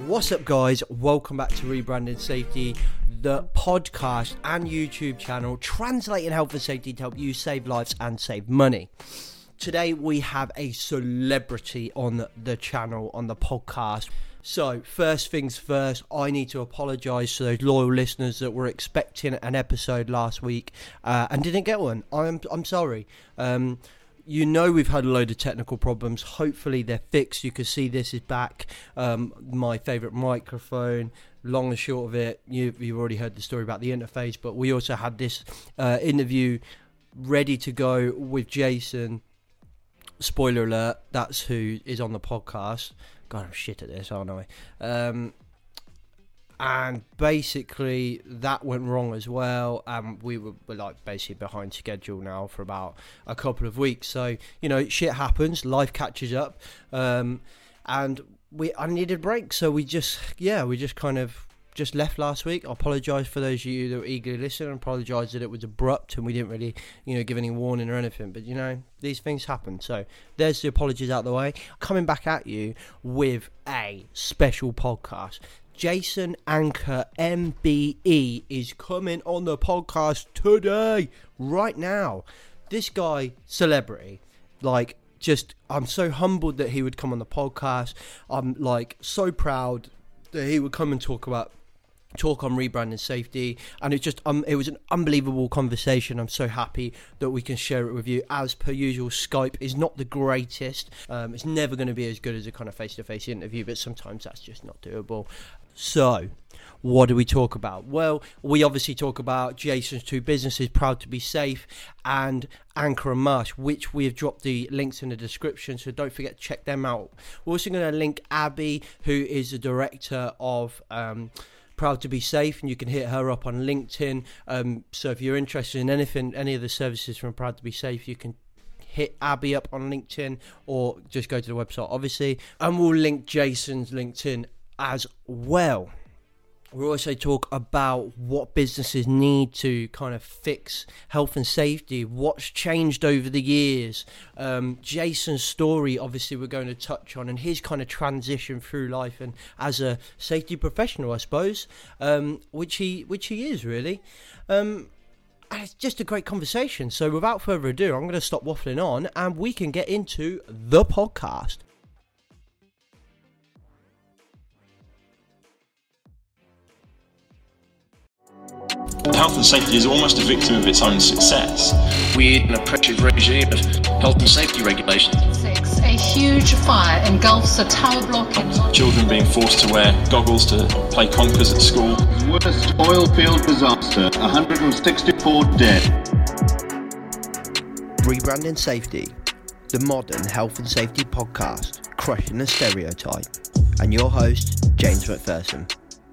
What's up, guys? Welcome back to Rebranding Safety, the podcast and YouTube channel translating health and safety to help you save lives and save money. Today we have a celebrity on the channel, on the podcast. So first things first, I need to apologise to those loyal listeners that were expecting an episode last week and didn't get one. I'm sorry. You know, we've had a load of technical problems. Hopefully they're fixed. You can see this is back. My favourite microphone. Long and short of it, you've already heard the story about the interface, but we also had this interview ready to go with Jason. Spoiler alert, that's who is on the podcast. God, I'm shit at this, aren't I? And basically that went wrong as well. We were like basically behind schedule now for about a couple of weeks. So, you know, shit happens, life catches up. And I needed a break. So we just kind of left last week. I apologise for those of you that were eagerly listening. I apologise that it was abrupt and we didn't really, give any warning or anything. But, these things happen. So there's the apologies out the way. Coming back at you with a special podcast. Jason Anker MBE is coming on the podcast today, right now. This guy, celebrity, I'm so humbled that he would come on the podcast. I'm so proud that he would come and talk on rebranding safety, and it was an unbelievable conversation. I'm so happy that we can share it with you. As per usual, Skype is not the greatest. It's never going to be as good as a kind of face-to-face interview, but sometimes that's just not doable. So, what do we talk about? Well, we obviously talk about Jason's two businesses, Proud to be Safe and Anker and Marsh, which we have dropped the links in the description, so don't forget to check them out. We're also going to link Abby, who is the director of Proud to be Safe, and you can hit her up on LinkedIn. So if you're interested in any of the services from Proud to be Safe, you can hit Abby up on LinkedIn or just go to the website, obviously. And we'll link Jason's LinkedIn as well. We'll also talk about what businesses need to kind of fix health and safety, what's changed over the years. Jason's story, obviously, we're going to touch on, and his kind of transition through life and as a safety professional, I suppose, which he is really. And it's just a great conversation. So without further ado, I'm going to stop waffling on, and we can get into the podcast. Health and safety is almost a victim of its own success. Weird and oppressive regime of health and safety regulations. A huge fire engulfs a tower block in... Children being forced to wear goggles to play conkers at school. Worst oil field disaster, 164 dead. Rebranding Safety, the modern health and safety podcast, crushing the stereotype. And your host, James McPherson.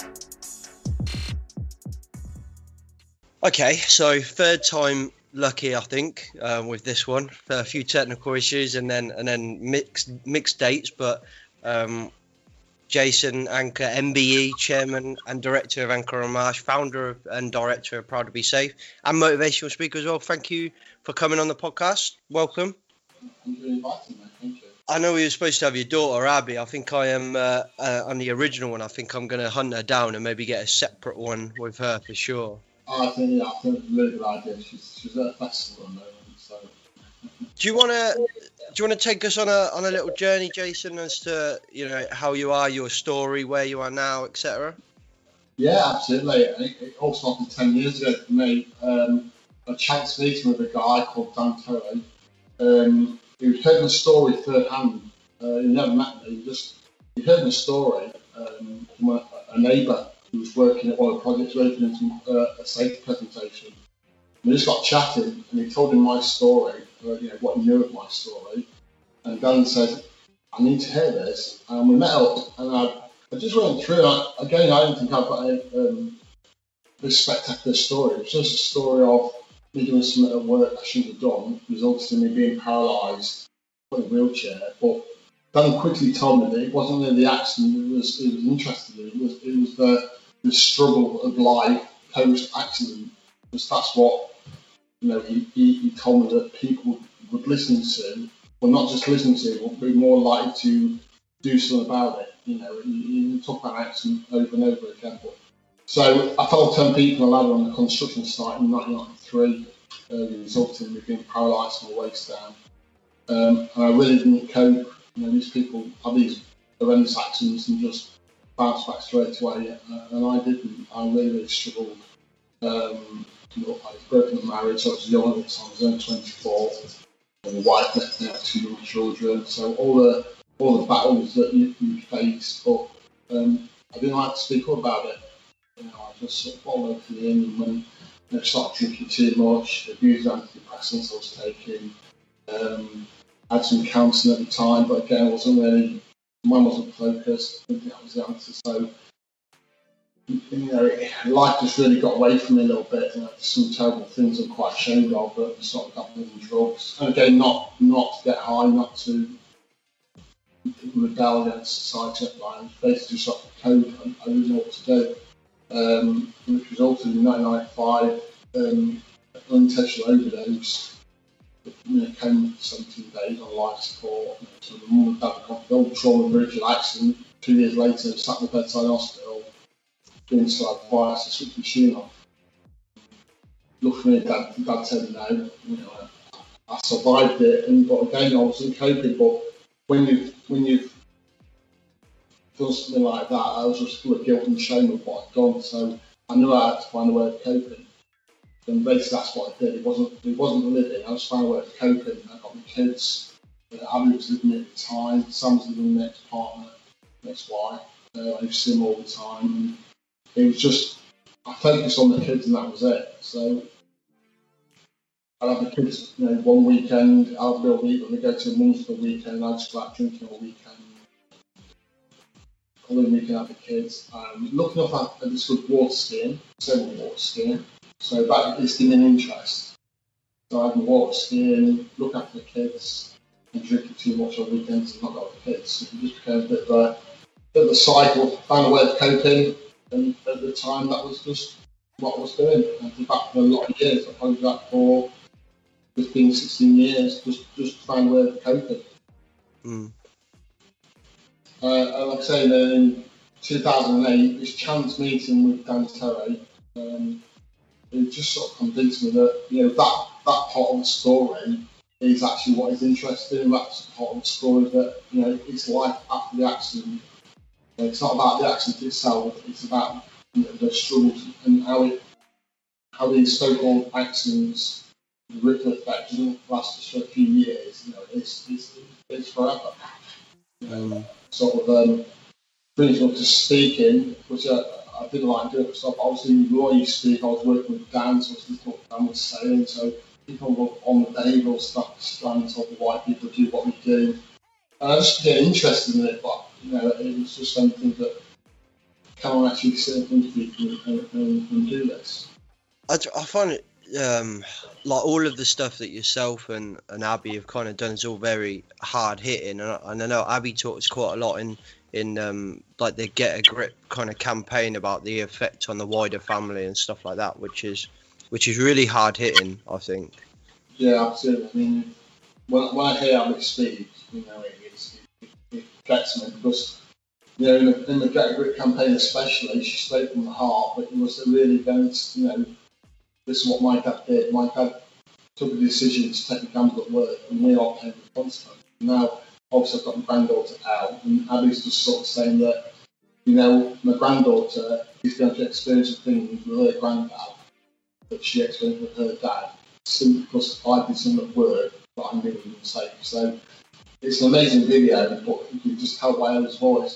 Okay, so third time lucky, I think, with this one. A few technical issues and then mixed dates, but Jason Anker, MBE, chairman and director of Anker and Marsh, founder and director of Proud to be Safe, and motivational speaker as well. Thank you for coming on the podcast. Welcome. Thank you for inviting me. Thank you. I know we were supposed to have your daughter, Abby. I think I am on the original one. I think I'm going to hunt her down and maybe get a separate one with her for sure. I think it's a really good idea. She's at a festival at the moment, so. Do you want to take us on a little journey, Jason, as to how you are, your story, where you are now, etc.? Yeah, absolutely. It all started 10 years ago for me. A chance meeting with a guy called Dan Terry. He'd heard my story third hand. He never met me. He heard my story from a neighbour who was working at one of the projects, working into a safety presentation. We just got chatting, and he told him my story, what he knew of my story. And Dan said, "I need to hear this." And we met up, and I just went through. I don't think I've got this spectacular story. It's just a story of me doing something at work I shouldn't have done, resulted in me being paralysed, put in a wheelchair. But Dan quickly told me that it wasn't really the accident it was interested in. It was the struggle of life post-accident. Because that's what he told me that people would listen to, well, not just listen to, but be more likely to do something about it. You talk about an accident over and over again. But, so I fell 10 people on a ladder on a construction site in 1993, resulting in me being paralysed from the waist down. And I really didn't cope. These people have these horrendous accidents and just bounce back straight away, and I didn't. I really struggled. I'd broken up marriage. I was young at the time. I was only 24. And the wife left me, had 2 young children. So all the battles that you face, but I didn't like to speak up about it. I just sort of followed in, and when I started drinking too much, abused antidepressants I was taking. I had some counselling at the time, but again, mine wasn't focused. I didn't think that was the answer. So, life just really got away from me a little bit. Some terrible things I'm quite ashamed of, but I started dabbling in drugs. And again, not to get high, not to rebel against society at times. Basically, just like a code. I didn't know what to do. Which resulted in 1995, an unintentional overdose. Came 17 days on life support. So the mum and dad had got the trauma bridge accident. 2 years later, sat in the bedside hospital, doing some advice to switch the machine off. Luckily, dad said no. I survived it, but again, I wasn't coping. But when you've done something like that, I was just full of guilt and shame of what I'd done. So I knew I had to find a way of coping. And basically, that's what I did. It wasn't living. I just found a way of coping. I got my kids. Abby was living with me at the time. Sam was living with my ex-partner, ex-wife. I used to see them all the time. And it was just, I focused on the kids and that was it. So I'd have the kids, one weekend, I'd be a week, when they go to mum's for the weekend, I'd just go out drinking all weekend. All the weekend, I have the kids. Looking up at this good water skiing, several water skiing. So that is giving an interest. So I can walk, skiing, look after the kids, and drinking too much on weekends and not got the kids. So it just became a bit of a cycle. Found a way of coping, and at the time that was just what I was doing. I did that for a lot of years. I probably did that for 15, 16 years, just find a way of coping. And like I say, in 2008, this chance meeting with Dan Terry, it just sort of convinced me that that part of the story is actually what is interesting. That's part of the story that it's life after the accident. It's not about the accident itself. It's about the struggles and how these so-called accidents, the ripple effect, doesn't last just for a few years. It's forever. Brings me up to speaking, which I didn't like doing it myself. Obviously, before you speak, I was working with Dan, so I was listening to what Dan was saying. So people were on the behavioural stuff, trying to talk about why people do what we do. And I just get interested in it, but it was just something that can I actually sit in front of people and do this. I find it like all of the stuff that yourself and Abby have kind of done is all very hard hitting, and I know Abby talks quite a lot in like the Get a Grip kind of campaign about the effect on the wider family and stuff like that, which is really hard hitting, I think. Yeah, absolutely. I mean, when I hear Abby speak, it gets me because in the Get a Grip campaign especially, she spoke from the heart, but it was really against this is what my dad did. My dad took a decision to take a gamble at work, and we all came with consequence. Now, obviously, I've got my granddaughter out, and Abby's just sort of saying that, my granddaughter is going to experience a thing with her granddad that she experienced with her dad, simply because I did something at work that I knew was unsafe. So it's an amazing video, but you can just tell by Abby's voice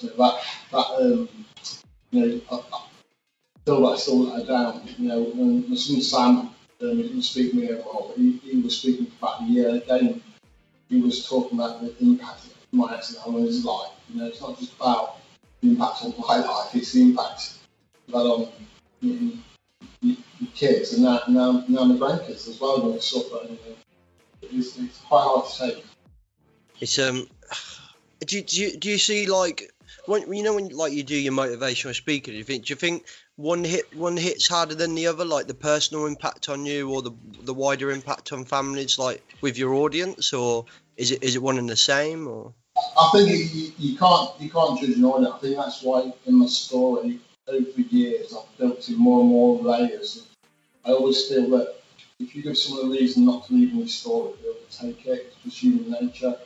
I feel like I still let her down. When my son Sam was speaking to me about he was speaking for about a year again. He was talking about the impact of my accident on his life. It's not just about the impact on my life, it's the impact that on your kids and now my grandkids as well when they suffer. It's quite hard to take. It's do you see like when like you do your motivational speaking, do you think one hits harder than the other, like the personal impact on you or the wider impact on families, like with your audience, or is it one and the same? Or I think you can't judge an audience. I think that's why in my story over the years I've built in more and more layers. I always feel that if you give someone a reason not to leave in your story, they'll take it. It's just human nature.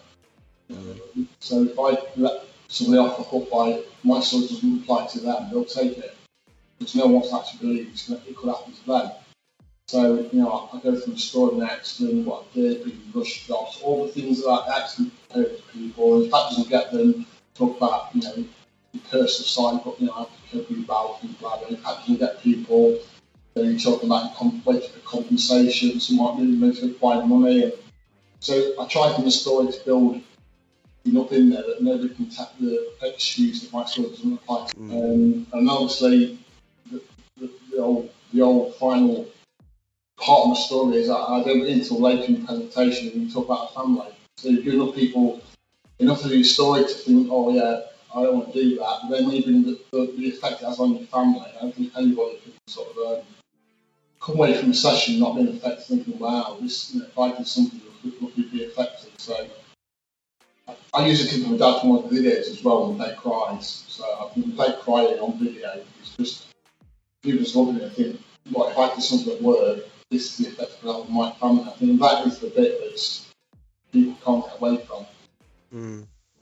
So if I let somebody off the hook by my story doesn't apply to them, they'll take it. Because no one wants to actually believe it could happen to them. So, I go through the story and I explain what I did, being rush jobs, all the things that I actually pay to people. And if that doesn't get them, talk about, the personal side, but, I have to cope with about and blah, blah. If that doesn't get people, then you talk about waiting for compensation, some might really motivate by money. And so I try in the story to build enough in there that nobody can take the excuse that my story doesn't apply to. And obviously, the old final part of my story is I don't get into later in the presentation and you talk about a family. So you give enough people enough of your story to think, oh yeah, I don't want to do that. But then even the effect it has on your family, I don't think anybody can sort of come away from a session not being affected, thinking, wow, this, if I did something that would be affected. So I use a clip of my dad from one of the videos as well when Dad cries. So I think Dad crying on video, it's just people just look at it and think, well, if I did something at work, this is the effect of my family. I think that is the bit that people can't get away from.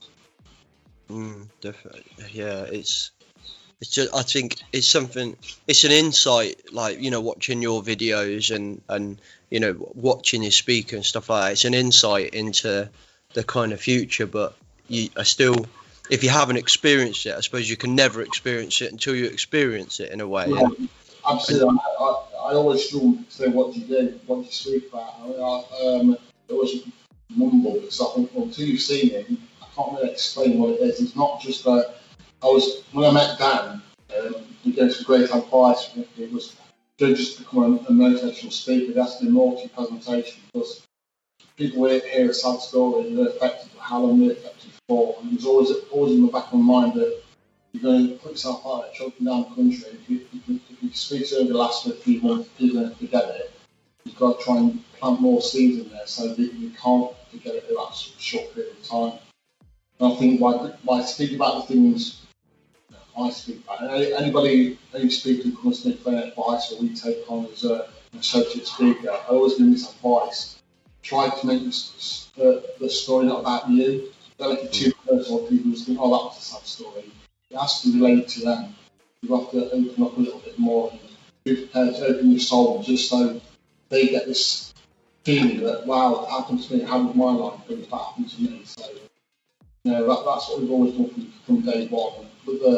Definitely. Yeah, it's just, I think it's something, it's an insight, like, watching your videos and watching you speak and stuff like that. It's an insight into the kind of future, but I still, if you haven't experienced it, I suppose you can never experience it until you experience it in a way. Yeah, absolutely. I always struggle to say what do you do, what do you speak about. I always mumble because I think until you've seen it, I can't really explain what it is. It's not just that when I met Dan, he gave some great advice. It was don't just become a motivational speaker. It has to be more to your presentation because people hear a sad story and they're affected, but how long they're affected for. And there's always in the back of my mind that you're going to put yourself out there, choking down the country. If you speak to the last for a few months, people are going to forget it. You've got to try and plant more seeds in there so that you can't forget it in that short period of time. And I think by speaking about the things I speak about, any speaker who comes to me for any advice or we take on as an associate speaker, I always give this advice. Try to make the story not about you. Don't make it too personal. People just think, oh, that was a sad story. It has to relate to them. You have to open up a little bit more and be prepared to open your soul just so they get this feeling that, wow, it happened to me, how would my life be if that happened to me? So, that's what we've always done from day one.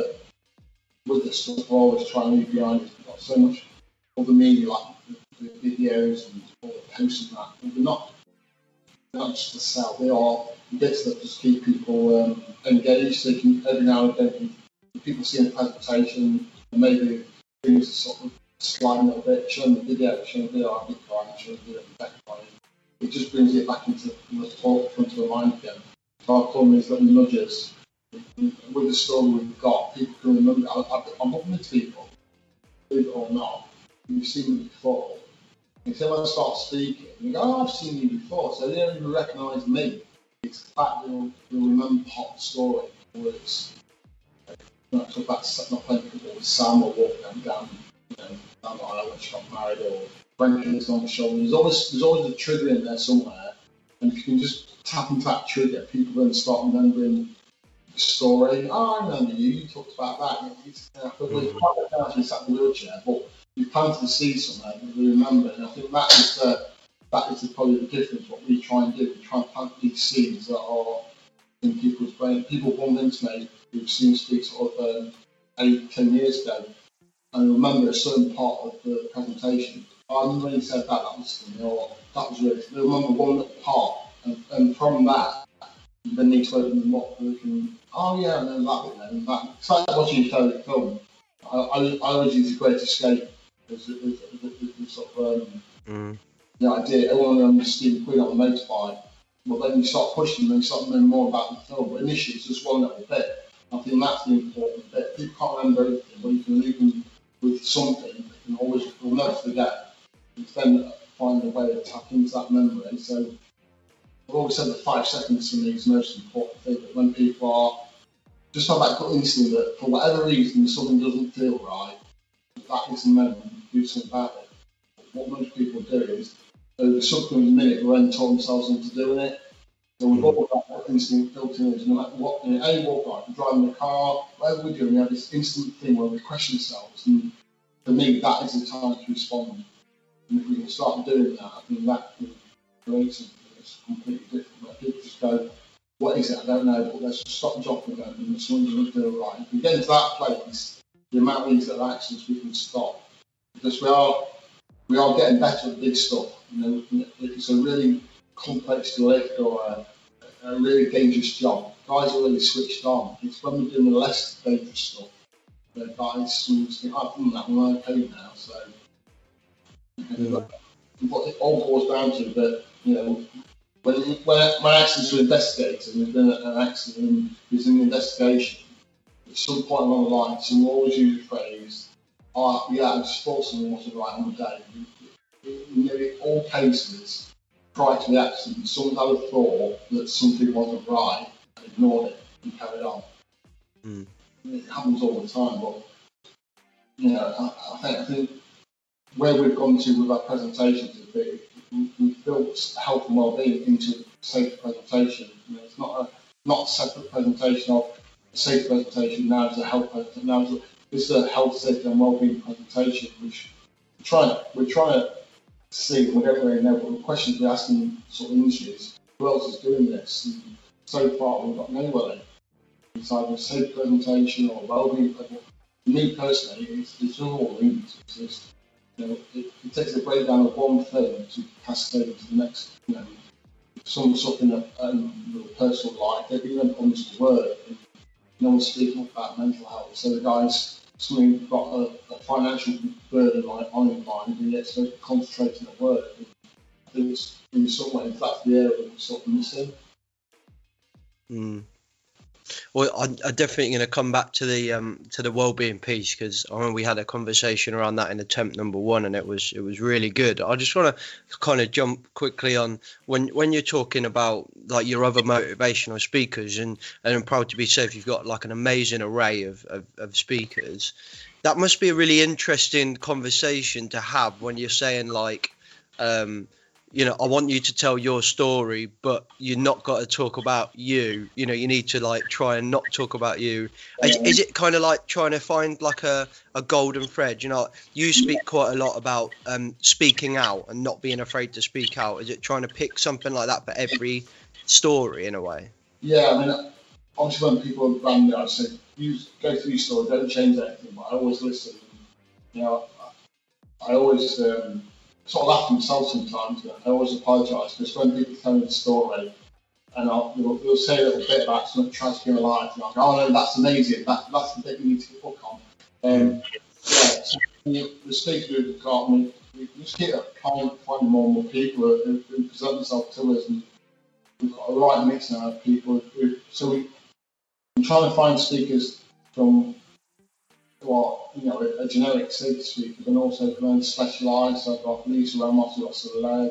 With the stuff, we're always trying to leave behind us. We've got so much other media, like the videos and all the posts and that. And they're not just to sell, they are bits that just keep people engaged. So you can, every now and then, if people see the presentation, and maybe things sort of slide a little bit, showing the video, I've been crying, showing the video, back crying. It just brings it back into the front of the mind again. So I call them these little nudges. With the story we've got, people can remember. I'm up with people, believe it or not. You've seen me before. And so when I start speaking, you go, oh, I've seen you before. So they don't even recognise me. It's the fact that they'll remember part of the story. Whether it's, I talk about not playing football with Sam or walking down the aisle when she got married, or Frankie is on the shoulder. There's always a trigger in there somewhere. And if you can just tap into that trigger, people then start remembering the story. Oh, I remember you talked about that. It's actually sat in the wheelchair, but you planted the seed somewhere that we remember. And I think that is probably the difference. What we try and do, we try and plant these seeds that are in people's brain. People bump into me who've seen speak sort of 8-10 years ago, and remember a certain part of the presentation. I remember when you said that was funny, or that was really. They remember one little part, and from that, you then need to open them up and can, oh yeah, and then that bit, and that. It's like watching your favourite film. I always use The Great Escape as sort of the idea. Everyone remembers Stephen Queen on the motorbike, but then you start pushing them and you start knowing more about the film. But initially, it's just one little bit. I think that's the important bit. People can't remember everything, but you can leave them with something that can will never forget. And then find a way to tap into that memory. So I've always said that 5 seconds to me is the most important thing. That when people are just have that gut instinct that for whatever reason something doesn't feel right, that is the moment to do something about it. What most people do is over something in a minute will then talk themselves into doing it. So we've all got that instinct built in us, no matter what, any walk like driving the car, whatever we're doing, we have this instant thing where we question ourselves, and for me that is the time to respond. And if we can start doing that, I think that could create something that's completely different, where people just go, what is it? I don't know, but let's just stop the job for a moment and someone's going to do it right. If we get into that place, the amount of these little actions we can stop, because we are getting better at big stuff. If it's a really complex lift or a really dangerous job, guys are really switched on. It's when we're doing the less dangerous stuff that guys think, I've done that, I'm okay now. So, but it all boils down to that, when accidents are investigated, and there's been an accident and there's an investigation, at some point along the line, someone always use the phrase, I just thought something wasn't right on the day. In nearly all cases, prior to the accident, someone had a thought that something wasn't right and ignored it and carried on. It happens all the time, but I think where we've gone to with our presentations is that we've built health and well-being into safe presentation. It's not a separate presentation of a safe presentation. Now it's a health presentation. Now it's a health, safety, and well-being presentation, which we're trying to see. We don't really know, but the questions we're asking sort of industry is, who else is doing this? And so far, we've got nobody. It's either a safe presentation or a well-being presentation. For me personally, it's all linked. It takes a breakdown of one thing to cascade into the next. If someone's suffering a personal life, they've been comes to work, and no one's speaking about mental health. So the guy's suddenly got a financial burden on his mind, and yet so concentrating at work. And I think it's, in some ways that's the area that we're sort of missing. Well, I'm definitely going to come back to the well-being piece, because I mean we had a conversation around that in attempt number 1, and it was really good. I just want to kind of jump quickly on when you're talking about like your other motivational speakers, and I'm proud to be safe. You've got like an amazing array of speakers. That must be a really interesting conversation to have when you're saying like, I want you to tell your story, but you're not got to talk about you. You need to like try and not talk about you. Is it kind of like trying to find like a golden thread? You speak quite a lot about speaking out and not being afraid to speak out. Is it trying to pick something like that for every story in a way? Yeah, I mean, obviously when people are brand new, I say, you go through your story, don't change anything, but I always listen. I always sort of laugh at myself sometimes. I always apologise, because when people tell me the story, and they'll say a little bit about something tragedy in their life, and I'll go, oh no, that's amazing, that's the bit you need to hook on. So the speakers we've got, we just keep finding more and more people who present themselves to us, and we've got a right mix now of people. I'm trying to find speakers from a generic safety speaker, and also from specialised. So I've got Lisa Ramos, I've got Soleil,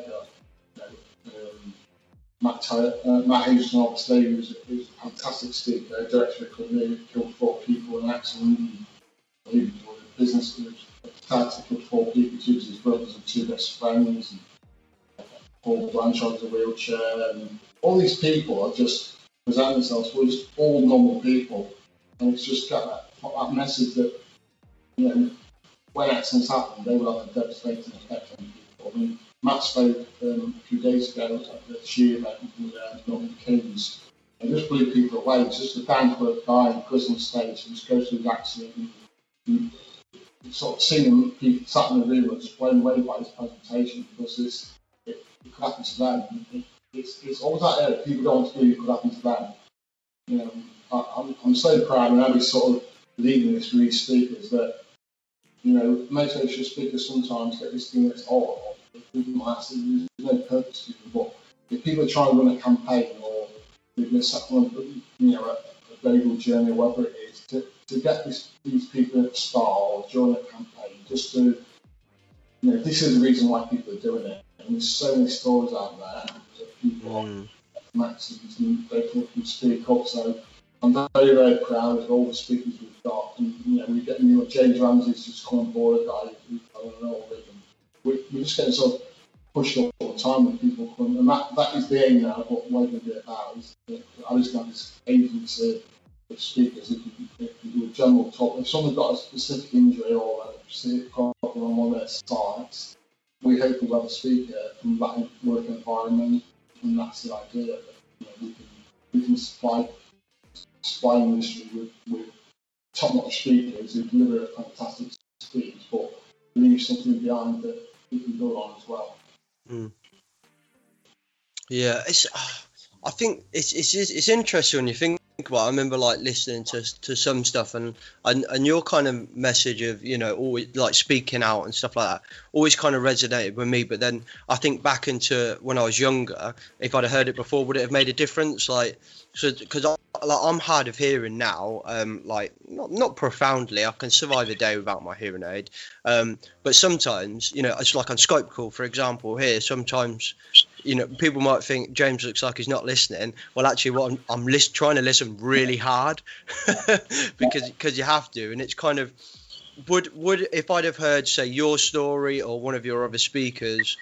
Matt Houston, obviously, who's a fantastic speaker, director of Club, killed 4 people in an accident, and he was a business who killed 4 people, 2 of his brothers and 2 best friends, and Paul Blanchard was a wheelchair, and all these people are just presenting themselves, we're just all normal people, and it's just got that message that, when accidents happen, they will have a devastating effect on people. I mean, Matt spoke a few days ago at the Sheer event with Northern Kings, and just blew people away. It's just a down-to-earth guy in prison stage who just goes through his accident, and sort of seeing people sat in the room and just blown away by his presentation, because it could happen to them. It's always that area, people don't want to do it could happen to them. I'm so proud, and I'll sort of leading this for these speakers that, motivational speakers sometimes get this thing that's people might say there's no purpose to them, but if people are trying to run a campaign, or they're going to set on a global journey, or whatever it is, to get these people at the start or during a campaign, just to, this is the reason why people are doing it. And there's so many stories out there that people accents and they can speak up. So I'm very, very proud of all the speakers we've got. And, we're getting James Ramsey's just come on board, a guy who's I know already. We're just getting sort of pushed up all the time when people come. And that is the aim now. What we're going to be about is that I just have this agency of speakers. If you do a general talk, if someone's got a specific injury or a specific problem on one of their sites, we hope we'll have a speaker from that work environment, and that's the idea. That, we can supply industry with top-notch speakers who deliver a fantastic speech, but leave something behind that we can build on as well. Yeah, I think it's interesting when you think about it. I remember listening to some stuff and your kind of message of always speaking out and stuff like that always kind of resonated with me. But then I think back into when I was younger, if I'd have heard it before, would it have made a difference? Because I'm hard of hearing now, not profoundly. I can survive a day without my hearing aid, but sometimes it's like on Skype call, for example. Here sometimes people might think James looks like he's not listening. Well, actually, I'm trying to listen really hard because you have to, and it's kind of would if I'd have heard, say, your story or one of your other speakers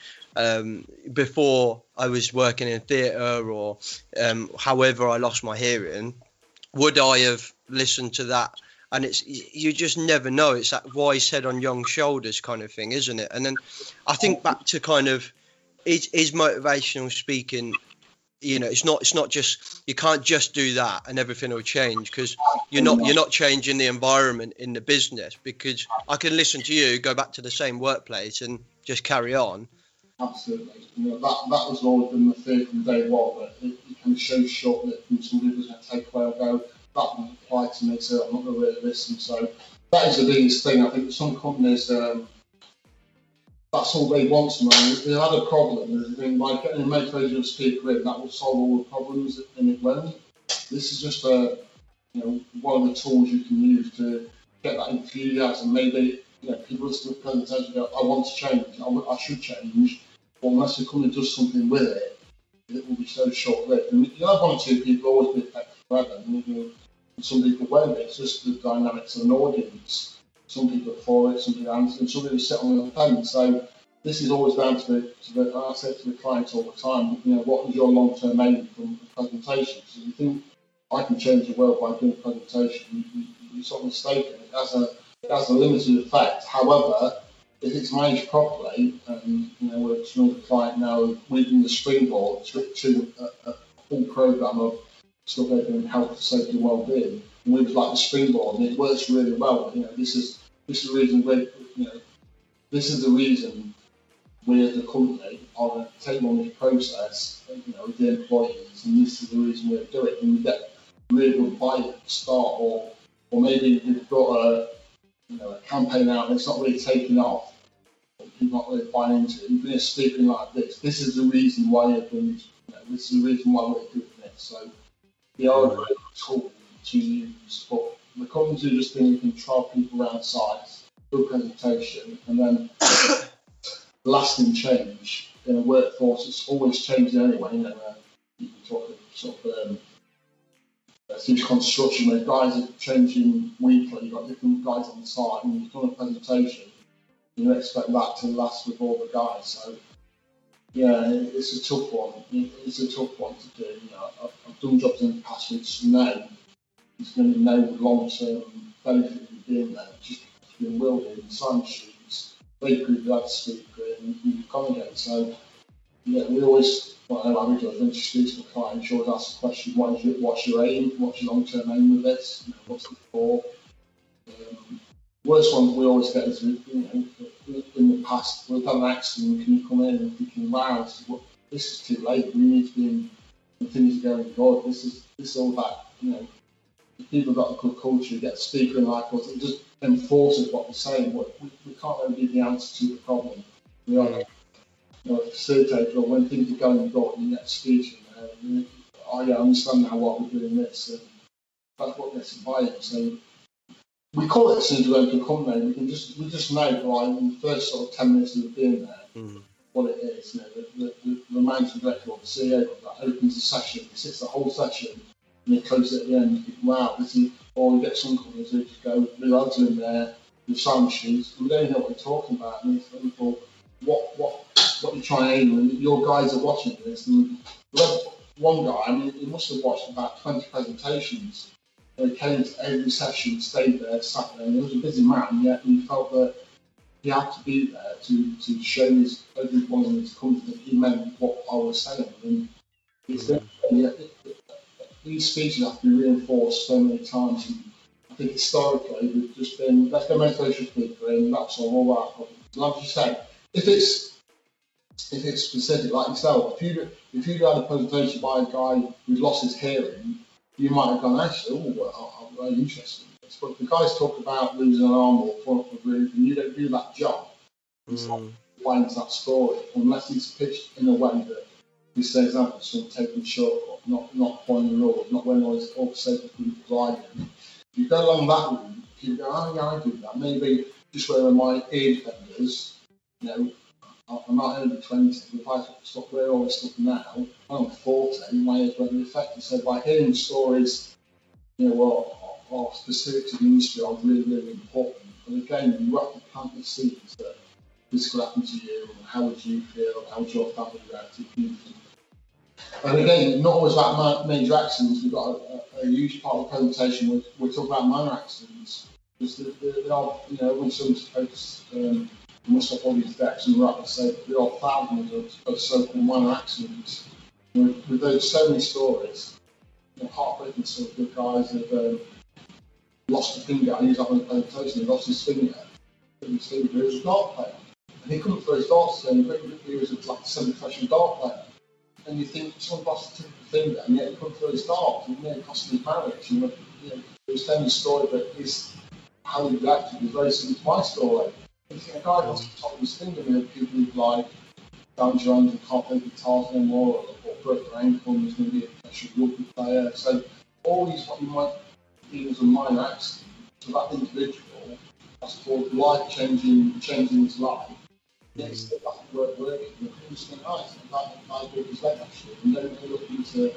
before I was working in theatre or however I lost my hearing, would I have listened to that? And you just never know. It's that wise head on young shoulders kind of thing, isn't it? And then I think back to kind of is motivational speaking. It's not just, you can't just do that and everything will change, because you're not changing the environment in the business. Because I can listen to you, go back to the same workplace and just carry on. Absolutely. That was always been the fear from day one, that it can show short-lived and some people can take away and go, that won't apply to me, so I'm not going to really listen. So that is the biggest thing. I think some companies, that's all they want to know. If they had a problem, they think, by getting a motivational speaker in, that will solve all the problems, and it won't. This is just one of the tools you can use to get that enthusiasm. Maybe people listen to a presentation and go, I want to change, I should change. But unless the company does something with it, it will be so short-lived. And you'll have one or two people always be effective forever, and some people won't be. It's just the dynamics of an audience. Some people are for it, some people aren't, and some people sit on the fence. So this is always down to I say to the clients all the time, what is your long-term aim from the presentation? So you think I can change the world by doing a presentation, you're sort of mistaken. It has a limited effect. However, if it's managed properly, and we're with a client now, we've been the springboard to a full program of stuff they're doing health, safety, well-being. And we was like the springboard, and it works really well. This is the reason we as a company are going to take on this process, with the employees, and this is the reason we're doing it. And we get really good buy at the start, or maybe we've got a campaign out and it's not really taking off, people not really buying into it. Even speaking like this is the reason why you're doing this. This is the reason why we're doing this. So they are a great tool to use, but the companies are just think you can trial people around sites, do a presentation, and then lasting change in a workforce. It's always changing anyway. You can talk of huge construction where guys are changing weekly. You've got different guys on the site, and you've done a presentation. You expect that to last with all the guys. So yeah, it's a tough one. It's a tough one to do. I've done jobs in the past which know there's going to be no long-term benefit of being there. Just being wielded and sign sheets. They prove you had to speak and you accommodate. So yeah, we always, whatever we do, when you speak to the client, you always ask the question, what's your aim? What's your long-term aim with this? What's it for? Worst one we always get is, in the past, we've had an accident, can you come in and thinking, wow, this is too late, we need to be in, things are going good, this is all that, if people have got a good culture, get a speaker in like us, it just enforces what we're saying. We can't really give the answer to the problem. We are a facilitator, or when things are going good, you get a speaker in there, I understand now why we're doing this, and that's what gets invited. So we call it as soon as we open a company, we just know, in the first sort of 10 minutes of being there, what it is. You know, the managing director or the CEO that opens the session, he sits the whole session, and he closes it at the end. You think, wow, this is. Or you get some companies who just go, the lads are in there with sign machines, and we don't know what they're talking about. And it's wonderful. What you're trying to aim, and your guys are watching this. And one guy, I mean, he must have watched about 20 presentations. He came to every session, stayed there, sat there, and he was a busy man, yet he felt that he had to be there to show everyone in his company that he meant what I was saying. And it's these speeches have to be reinforced so many times. And I think historically we've just been, let's go motivational speaker and that's all our problems. Like you say, if it's specific, like yourself, if you'd had a presentation by a guy who'd lost his hearing, you might have gone, actually, I'm very interested in this. But if the guys talk about losing an arm or falling off a roof and you don't do that job, it's not playing to that story, unless it's pitched in a way that this says example, someone taking shortcut, not following the rules, not wearing all the safety food provided. If you go along that route, if you go, oh yeah, I do that, maybe just wearing my ear defenders, you know, I'm not over 20, if I stop wearing all this stuff now, I'm 40, my ears won't be affected. So by hearing stories, you know, are specific to the industry are really, really important. But again, you have to plant the seeds that this could happen to you, and how would you feel, how would your family react if you. And again, not always about major accidents. We've got a huge part of the presentation where we talk about minor accidents. Because there are, you know, when someone's focused, we must have all these decks, and rightly say there are thousands of so-called minor accidents. With those so many stories, you know, heartbreaking sort of good guys have lost a finger. I use that on the presentation. He lost his finger. He was a dart player, and he couldn't throw his darts. So he was like a semi-professional dart player. And you think someone lost a tip of the finger, and yet he couldn't throw his darts, and it cost him his marriage. And, you know, he was telling a story that is how he reacted was very similar to my story. You think a guy lost the top of his finger, and there are people who like down your hand and can't play guitars anymore, or broke their ankle and was going to be a professional rugby player. So all these what you might deem as a minor accident to that individual, that's called life-changing his life. Yeah, it's still that working. You just think, oh, I broke his leg actually, and then they look into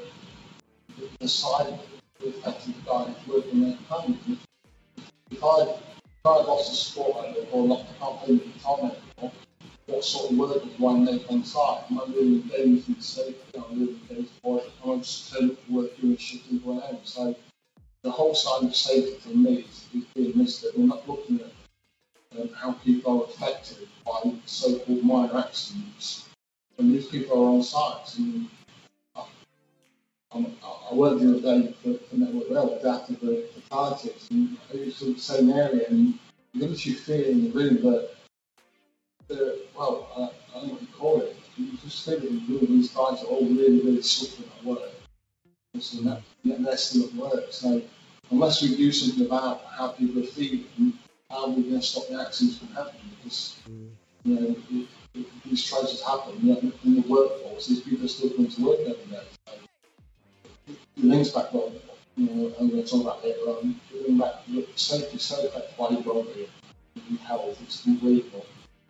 the side of it, the effect of the guy who's working their family. If I lost a sport or not, I can't play the guitar anymore, what sort of work do I make on site? Am I really engaged in safety? Am I really engaged for it? Am I just turning up to work doing shit and going home? So the whole side of safety for me is being missed. We're not looking at how people are affected by so-called minor accidents. And these people are on sites. And I worked the other day for Network Rail with after the fatalities, and it was the same area, and you literally feel in the room that, I don't know what you call it, you just feel that these guys are all really, really suffering at work. And they're still at work. So unless we do something about how people are feeling, how are we going to stop the accidents from happening? Because you know, if these tragedies happen, you know, in the workforce, these people are still coming to work every day. So it links back on, you know, I'm going to talk about later on, going back to safety is so affected by your well-being and health, it's unbelievable.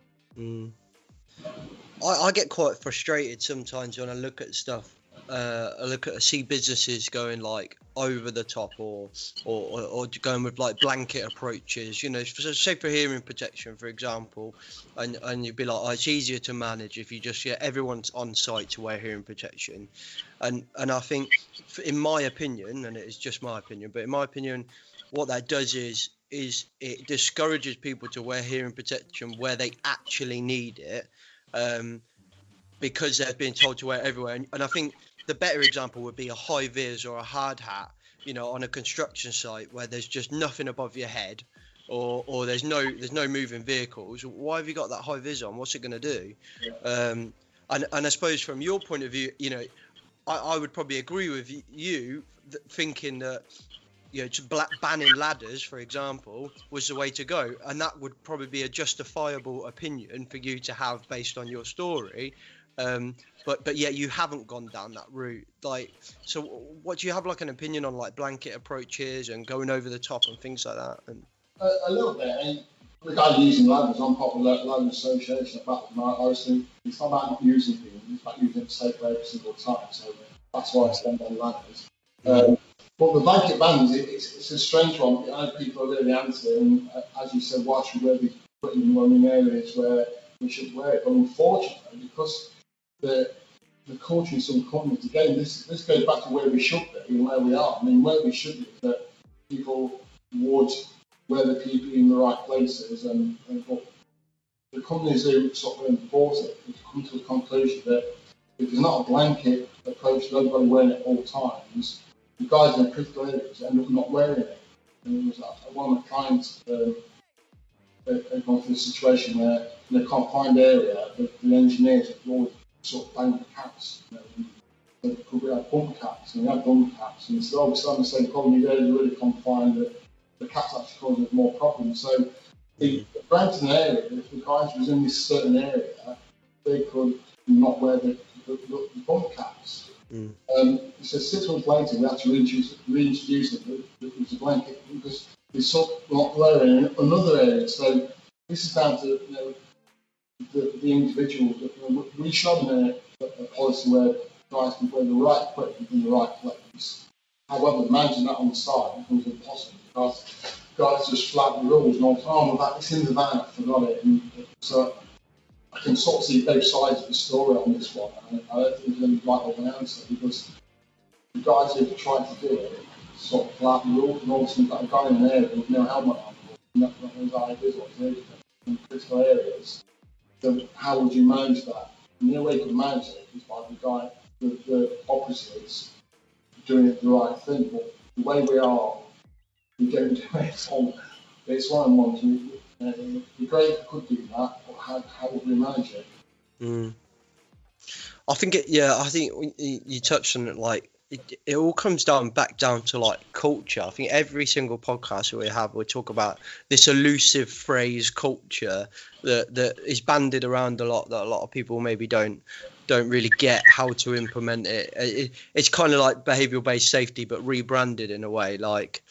I get quite frustrated sometimes when I look at stuff. I see businesses going like over the top or going with like blanket approaches, you know, so say for hearing protection, for example, and you'd be like, oh, it's easier to manage if you just get everyone's on site to wear hearing protection. And I think, in my opinion, and it is just my opinion, but in my opinion, what that does is it discourages people to wear hearing protection where they actually need it, because they're being told to wear it everywhere. And I think the better example would be a high vis or a hard hat, you know, on a construction site where there's just nothing above your head, or there's no moving vehicles. Why have you got that high vis on? What's it going to do? And I suppose from your point of view, you know, I would probably agree with you thinking that, you know, banning ladders, for example, was the way to go, and that would probably be a justifiable opinion for you to have based on your story. But yet you haven't gone down that route. Like, so what do you have like an opinion on like blanket approaches and going over the top and things like that? And a little bit. I mean, the guy using ladders, I'm part of the Ladder Association. I was thinking, it's not about not using things, it's about using it safely every single time. So that's why I stand on ladders. But the blanket bans, it's a strange one. I know people are really anti, and as you said, why should we be putting them in areas where we should wear it? But unfortunately, because the culture in some companies, again, this goes back to where we should be and where we are. I mean, where we should be is that people would wear the PPE in the right places, and but the companies who sort of enforce it have come to the conclusion that if there's not a blanket approach to everybody wearing it at all times, the guys in critical areas end up not wearing it. And it was one of my clients they've gone through a situation where in a confined area, the engineers have always sort of banged the caps. They could have bump caps, and we had bump caps, and so we're starting to say the problem is really confined that the caps actually cause more problems. So the Brampton area, if the guys was in this certain area, they could not wear the bump caps. So 6 months later, we had to reintroduce it as a blanket because they saw not wearing in another area. So this is down to the individual. We should have a policy where guys can wear the right equipment in the right place. However, managing that on the side becomes impossible because guys just flag the rules and all the time. Well, it's in the van, I forgot it. And so I can sort of see both sides of the story on this one. And I don't think there's any right or wrong answer because the guys who have tried to do it sort of flag the rules, and all of a sudden you've got a guy in there with no helmet on, and that's what his ideas or in critical areas. So how would you manage that? And the only way you can manage it is by the guy, the opposites, doing it the right thing. But the way we are, we don't do it on. It's one on one. The great could do that, but how would we manage it? I think I think you touched on it. Like it all comes back down to like culture. I think every single podcast we have, we talk about this elusive phrase culture that is bandied around a lot, that a lot of people maybe don't really get how to implement it. It's kind of like behavioural-based safety, but rebranded in a way. Like,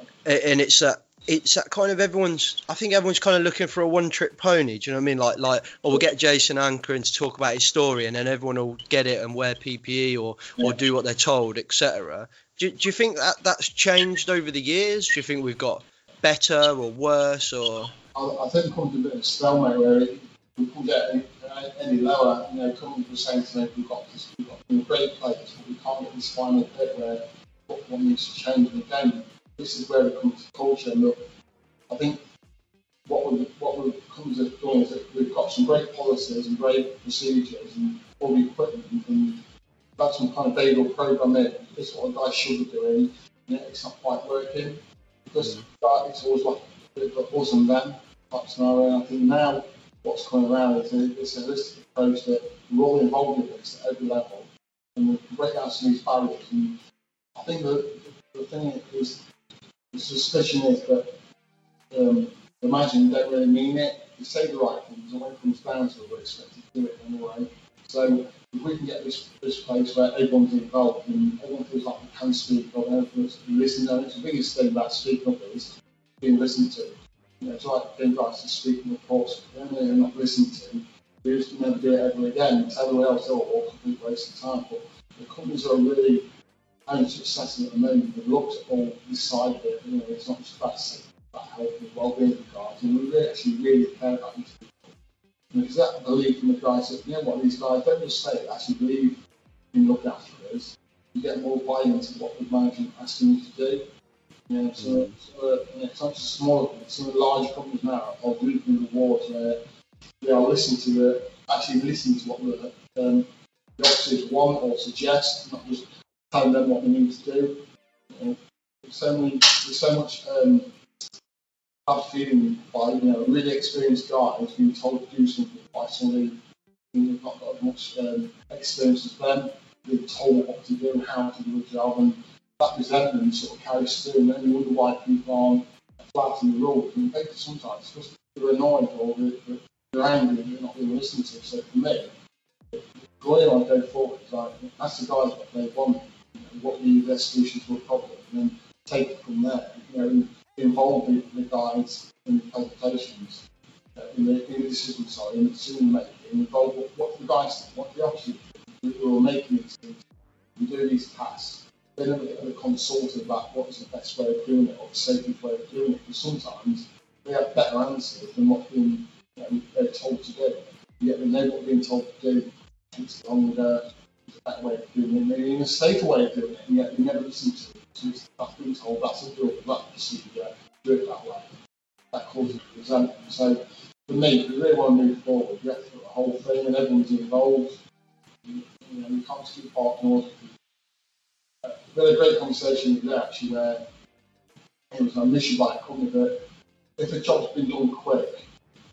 and it's that kind of I think everyone's kind of looking for a one-trick pony. Do you know what I mean? Like, we'll get Jason Anchorin to talk about his story, and then everyone will get it and wear PPE or do what they're told, etc. Do you think that's changed over the years? Do you think we've got better or worse? Or I think it comes to a bit of a stalemate where we couldn't get any lower. Companies were saying to me, we've got great players, but we can't get this final bit where what needs to change. And again, this is where it comes to culture. And look, I think what we've come to doing is that we've got some great policies and great procedures and all the equipment, and that's some kind of behavioural program in. This is what a guy should be doing, and it's not quite working because it's always like a bit of us and them type scenario. And I think now what's coming around is this holistic approach that we're all involved in this at every level, and we can break down some of these barriers. And I think the thing is, the suspicion is that the management don't really mean it. They say the right things, and when it comes down to it, we're expected to do it anyway. So if we can get this place where everyone's involved and everyone feels like they can speak up and everyone feels listened to, it's the biggest thing about speaking up is being listened to. It's like getting guys to speak in the course, when they're not listened to, we just never do it ever again. It's everywhere else, all complete waste of time. But the companies are really having success at the moment. They've looked at all this side of it. It's not just about safety, about health and well-being of the guys, and we really care about these people. Because that belief from the guys that, these guys don't just say it, they actually believe in looking after us. You get more buy-in into what the management asking you to do. So it's not just smaller companies, some of the large companies now are reaping the rewards where they are listening to what the officers want or suggest, not just telling them what they need to do. There's so much bad feeling by really experienced guys being told to do something by somebody who's not got as much experience as them, being told what to do and how to do the job, and that resentment sort of carries through, and then you wonder why people aren't flouting the rules. And maybe sometimes because they're annoyed or they're angry and they're not being listened to. So for me, the way I go forward is like, ask the guys what they want, what be their solution to a problem, and then take it from there. Involve the guys in the presentations, in the decision making, involve what the guys think, what the officers think, who are making these things, and do these tasks. They never get a consulted about what is the best way of doing it or the safest way of doing it, because sometimes they have better answers than what they're told to do. Yet they know what they're being told to do. It's longer, it's a better way of doing it, maybe even a safer way of doing it, and yet they never listen to it. So that's being told that's a good, that's a procedure, do it that way. That causes resentment. So for me, if we really want to move forward, you have to put the whole thing and everyone's involved. You can't just keep parking orders. We had a great conversation today actually where it was an issue by a company that if a job's been done quick,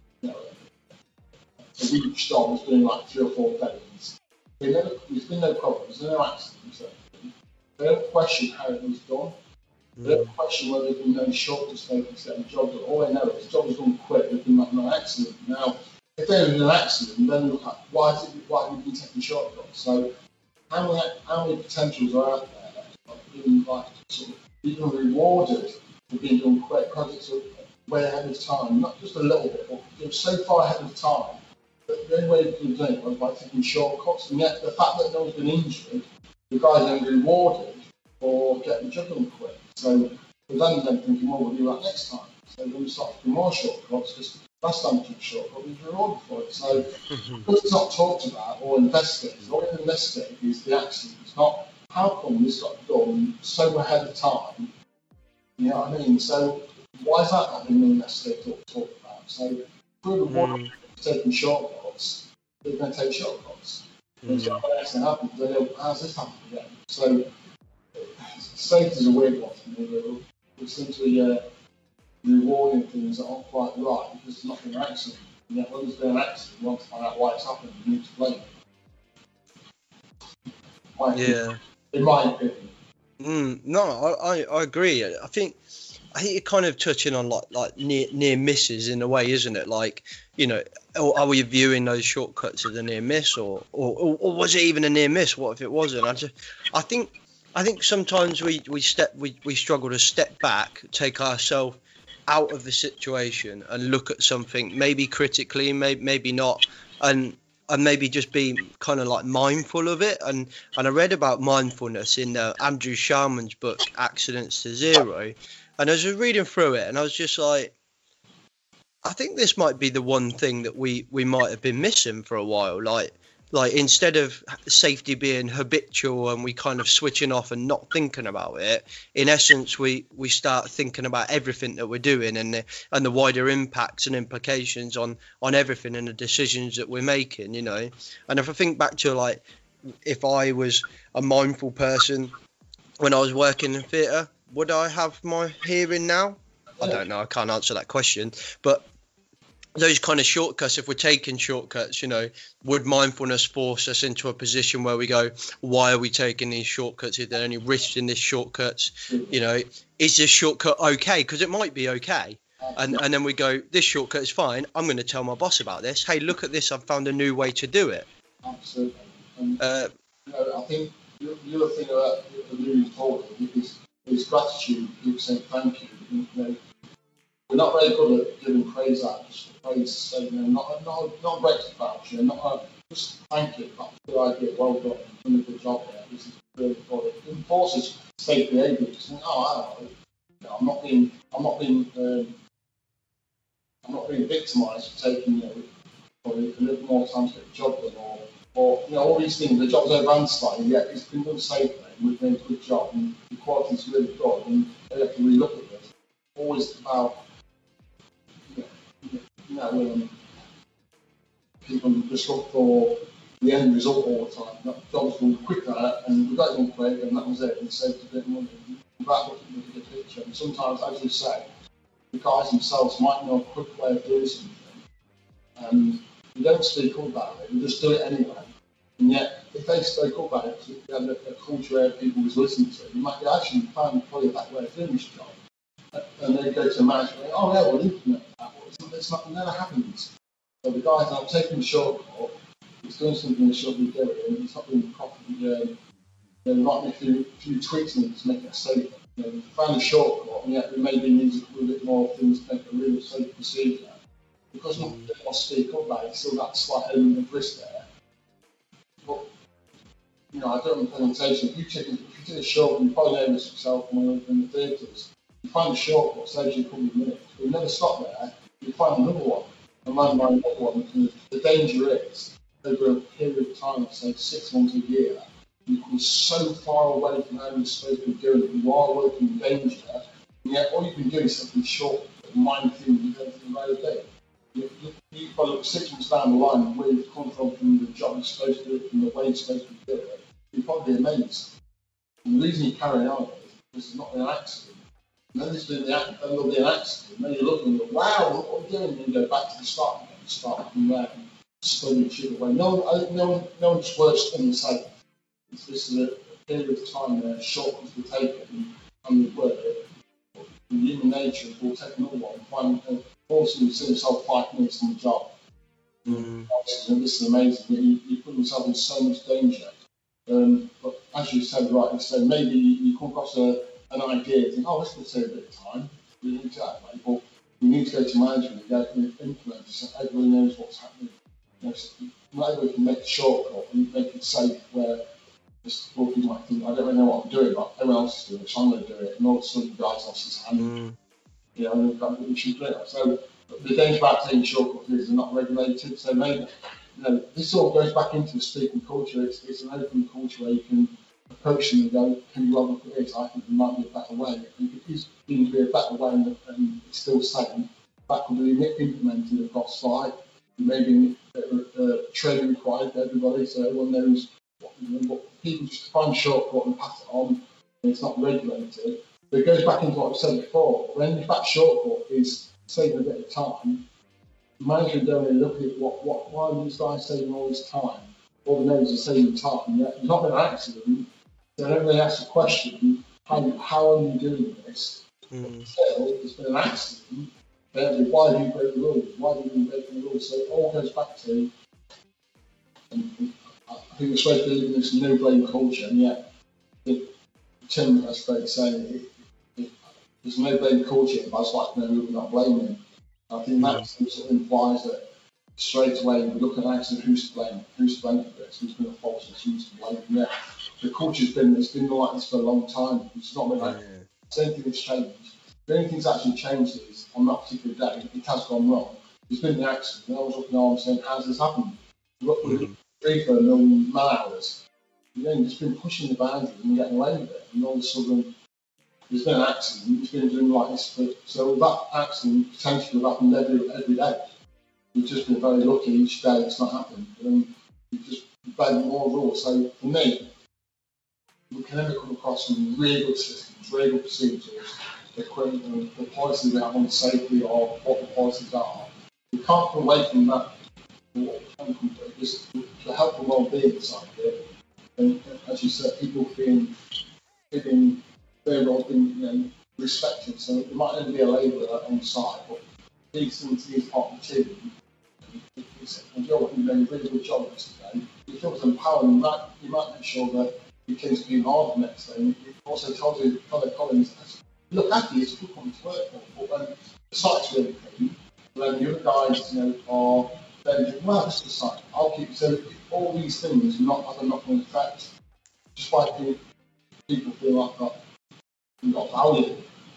a week's job was doing like 3 or 4 days, there's been no problems, there's no accidents. They don't question how it was done. They don't question whether there's been no shortcuts taken to get the job done. All they know is the job was done quick, there's been no accident. Now, if there was an accident, then look at why have we been taking shortcuts? So how many potentials are out there being even rewarded for being done quick because it's way ahead of time, not just a little bit, but it was so far ahead of time that the only way you could do it was by taking shortcuts, and yet the fact that no one's been injured, the guys then rewarded for getting the job done quick. So we're then thinking, well, we'll do that next time. So then we start to do more shortcuts, because last time we took a shortcut, we were rewarded for it. So because it's not talked about or investigated, all we can investigate is the accident. It's not how come this got done so ahead of time. You know what I mean? So why is that not being investigated or talked about? So through the one taking shortcuts, they're going to take shortcuts. And so when accident happens, they go, how's this happened again? So safety is a weird one for me. We seem to be rewarding things that aren't quite right because there's not been an accident. And yet when there's been an accident, we want to find out why it's happened and you need to blame it. In my opinion. No, I agree. I think you're kind of touching on like near misses in a way, isn't it? Like, are we viewing those shortcuts as a near miss, or was it even a near miss? What if it wasn't? I think sometimes we struggle to step back, take ourselves out of the situation, and look at something maybe critically, maybe not, and maybe just be kind of like mindful of it. And I read about mindfulness in Andrew Sharman's book Accidents to Zero, and I was just reading through it, and I was just like, I think this might be the one thing that we might have been missing for a while. Like instead of safety being habitual and we kind of switching off and not thinking about it, in essence, we start thinking about everything that we're doing and the wider impacts and implications on everything and the decisions that we're making, And if I think back to like, if I was a mindful person when I was working in theatre, would I have my hearing now? I don't know. I can't answer that question, but those kind of shortcuts, if we're taking shortcuts, would mindfulness force us into a position where we go, why are we taking these shortcuts? Is there any risk in this shortcuts? Is this shortcut okay? Because it might be okay. And then we go, this shortcut is fine. I'm going to tell my boss about this. Hey, look at this. I've found a new way to do it. Absolutely. And, I think the other thing about moving forward is gratitude, people saying thank you. We're not very good at giving praise out, just for praise to say, not a great voucher, just thank you, that's a good idea, well done, you've done a good job there, this is really good. It enforces safe behaviour, just think, I don't know, I'm not being victimised for taking, probably a little more time to get the job done, or all these things, the job's overrun slightly, yet it's been done safely, and we've done a good job, and the quality's really good, and they have to relook at this. Always about people just look for the end result all the time. That job's done quicker, and we got it done quick, and that was it. We saved a bit of money. Without looking at the picture, and sometimes, as you say, the guys themselves might know a quick way of doing something, and they don't speak up about it. They just do it anyway. And yet, if they spoke up about it, if they had a culture where people was listening to it, you might actually find probably a better way of doing this job. And they go to a manager and go, oh yeah, we'll implement that. It never happens. So the guy's not taking the shortcut, he's doing something he should be doing, and he's not doing properly. There might be a few tweaks in it to make it safer. We found a shortcut, and yet we maybe need a little bit more things to make a real safe procedure. because not people want to speak up about it, still that slight element of risk there. But I don't want presentation. If you take a short, you probably know this yourself when you're in the theatres, you find a shortcut, saves you a couple of minutes. But you never stop there, you find another one, and man by another one. And the danger is, over a period of time, say 6 months, a year, you come so far away from how you're supposed to be doing it. You are working in danger, and yet all you've been doing is something short, mindful, you don't think about a day. You follow up 6 months down the line where you've come from the job you're supposed to do, from the way you're supposed to do it, you'll probably be amazed. And the reason you carry on is because it's not an accident. And then there'll be an accident, and then you're looking and go, wow, look what I'm doing, and you go back to the start again, start from there, and slowly chip away. No one just works on the same. This is a period of time where shortcuts were taken, and we work it. In human nature, we'll take another one, also you see yourself 5 minutes on the job. This is amazing. You put yourself in so much danger. But as you said rightly, so maybe you come across an idea, think, oh, this will take a bit of time. We need to that way, but we need to go to management and go and implement it so everybody knows what's happening. Not everybody can make a shortcut and make it safe where people might think, I don't really know what I'm doing, but everyone else is doing it, so I'm going to do it. And all of a sudden, the guy's lost his hand. We should do it. So the danger about taking shortcuts is they're not regulated. So maybe, this all goes back into the speaking culture. It's an open culture where you can approach them and go, can you look at this? I think there might be a better way. If it is going to be a better way and it's still safe, that could be implemented across site. Maybe training required for everybody so everyone knows what people just find a shortcut and pass it on, and it's not regulated. But it goes back into what I said before. When if that shortcut is saving a bit of time, the manager don't really look at why are these guys saving all this time? All the names are saving time. There's not been an accident. They don't really ask the question, how are you doing this? Still, there's been an accident. Why do you break the rules? Why do you break the rules? So it all goes back to, I think we're supposed to live in this no blame culture, and yet Tim, I suppose, saying there's no blame culture, but I was like, no, we're not blaming. I think that sort of implies that straight away we look at an accident, who's to blame? Who's to blame for this? Who's been at fault? Who's to blame? Yeah, the culture's been like this for a long time. It's not been like same thing that's changed. The only thing that's actually changed is on that particular day, it has gone wrong. There's been an accident, and I was looking at arms saying, how's this happened? We've got 3 million man hours. You've just been pushing the boundaries and getting away with it, and all of a sudden there's been an accident. It's been doing like this so that accident potentially will happen every day. We've just been very lucky each day it's not happened, and we've just been more rules. So for me, we can never come across some really good systems, really good procedures, the policies we have on safety or what the policies are. We can't come away from that. Just to help the well-being side of it. And as you said, people feeling very well being respected. So there might only be a labourer on site, but decency is part of the team. And you're doing a really good job yesterday. It feels empowering. You might make sure that your kids are being hard the next day. It also tells your fellow colleagues, look after you, it's good coming to work for. But when the site's really clean, when the other guys, are then think, well, this is the site, I'll keep. So all these things not have a knock-on effect. Just by people feel like you've got value.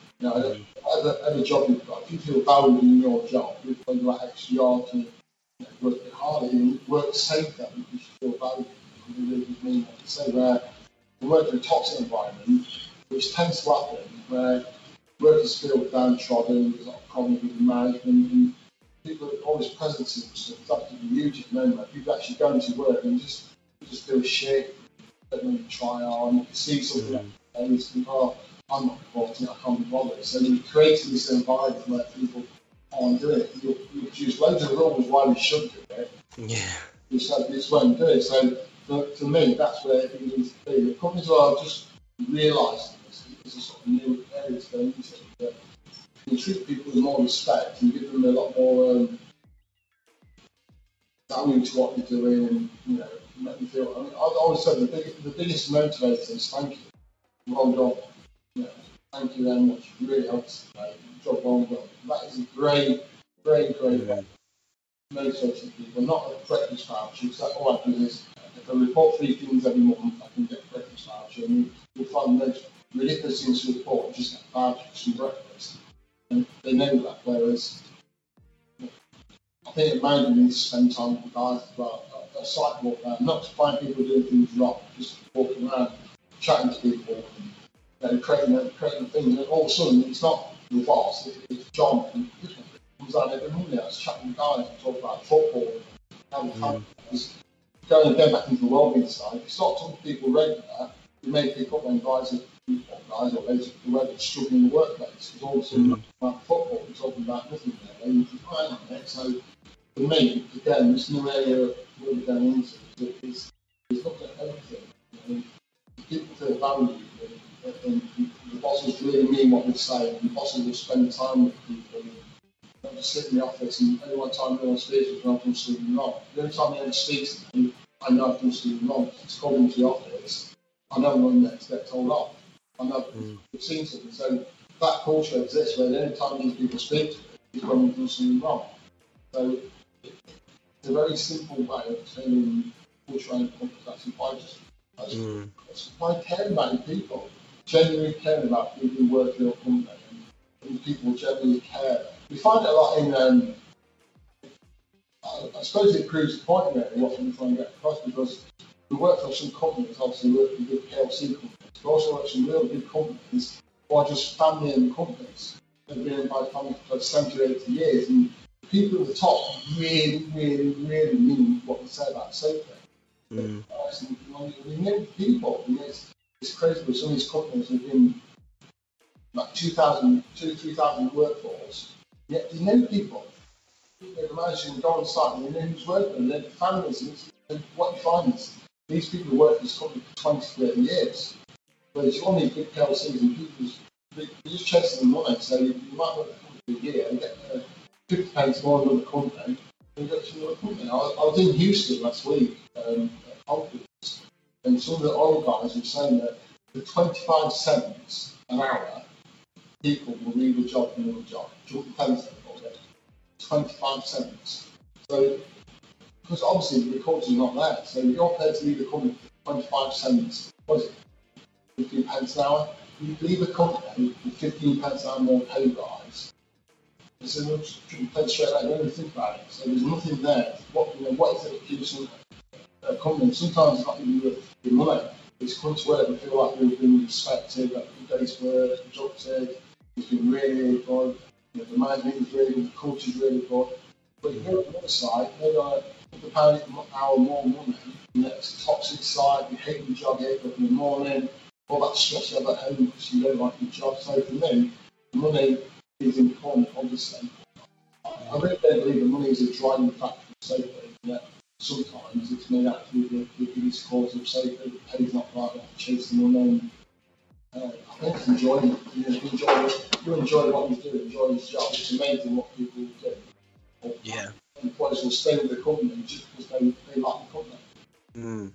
Every job you've got, if you feel valued in your job, you play that extra yard to work a bit harder and work safer because you feel valued. You really mean what you say, where we work in a toxic environment, which tends to happen, where workers feel downtrodden, there's a lot of problems with the management, and people are always present and stuff. It's absolutely huge at the moment. People actually going to work and just feel shit, don't really try on. You can see something and you think, oh, I'm not reporting, I can't be bothered. So you're creating this environment where people aren't doing it. You produce loads of rules why we should do it. Yeah. You said this won't do it. So for me, that's where it needs to be. The companies are just realising this is a sort of new area to go into. That you treat people with more respect and give them a lot more value to what they're doing, and make them feel. I mean, I've always said the biggest motivator is thank you. Well done. Thank you very much. It really helps today. Job well done. That is a great motivating people, not a breakfast voucher, because all I do is, if I report 3 things every month, I can get a breakfast voucher, and you'll find the most ridiculous things to report, just get a voucher for some breakfast. And they know that, whereas I think it made me spend time with the guys as well. A site walk around, not to find people doing things wrong, just walking around, chatting to people, and creating things. And all of a sudden, it's not the boss, it's John, and he comes out every Monday, I was chatting with guys and talking about football, how the fun is going again back into the wellbeing side. If you start talking to people regular, you may pick up when guys or ladies are whoever struggling in the workplace, because all of a sudden, about football, we're talking about nothing there, and you can find on it. So, for me, again, this new area we're going into is looking at everything. You know, people feel valued, and the bosses really mean what they say, and the bosses will spend time with people. And not just sit in the office and every one time anyone speaks with me, I've done something wrong. The only time anyone speaks to me, I know I've done something wrong. It's called into the office, I know I'm going to get told off. I know we've seen something. So that culture exists where the only time these people speak to me is when we've done something wrong. So it's a very simple way of turning culture around companies actually by caring about your people, genuinely caring about people who work for your company, and people genuinely care. We find it a lot in, I suppose it proves the point really, what we're trying to get across, because we work for some companies, obviously we work for big PLC companies, we also work for some real big companies who are just family-owned companies. They've been owned by families for 70 or 80 years, and people at the top really, really, really mean what they say about safety. We know people. It's crazy with some of these companies who've been like 2,000, 3,000 workforce, yet they know people. They imagine go on site and they know who's working, they know the families. And what you find is these people work for this company for 20, 30 years. Whereas you only big PLCs and people, they're just chasing the money. So you might work for a year and get 50 pence more than another company, and go to another company. I was in Houston last week at conference, and some of the oil guys were saying that for 25 cents an hour, people will leave a job for another job. Do you want the pennies for it? 25 cents. So, because obviously the culture's not there, so you're paid to leave the company for 25 cents. What is it? 15 pence an hour? You leave a company with 15 pence an hour more pay rise. It's a paid straight away. Don't even think about it. So there's nothing there. What is it that keeps a company? Sometimes it's not even worth the money. It's come to where we feel like we've been respected, that the day's work, productive, it's been really good. The management is really good, the culture is really good. But you go to the other side, maybe on £100 an hour more money, and it's a toxic side, you hate your job, you wake up in the morning, all that stress you have at home because you don't like your job. So for me, money is important, obviously. I really don't believe that money is a driving factor for safety, yet sometimes it's made actually the biggest cause of safety. The pay's not right, you have to chase the money. I think it's enjoyment. You enjoy what you do, enjoy his job. It's amazing what people do. Yeah. Employees will stay with the company just because they like the company.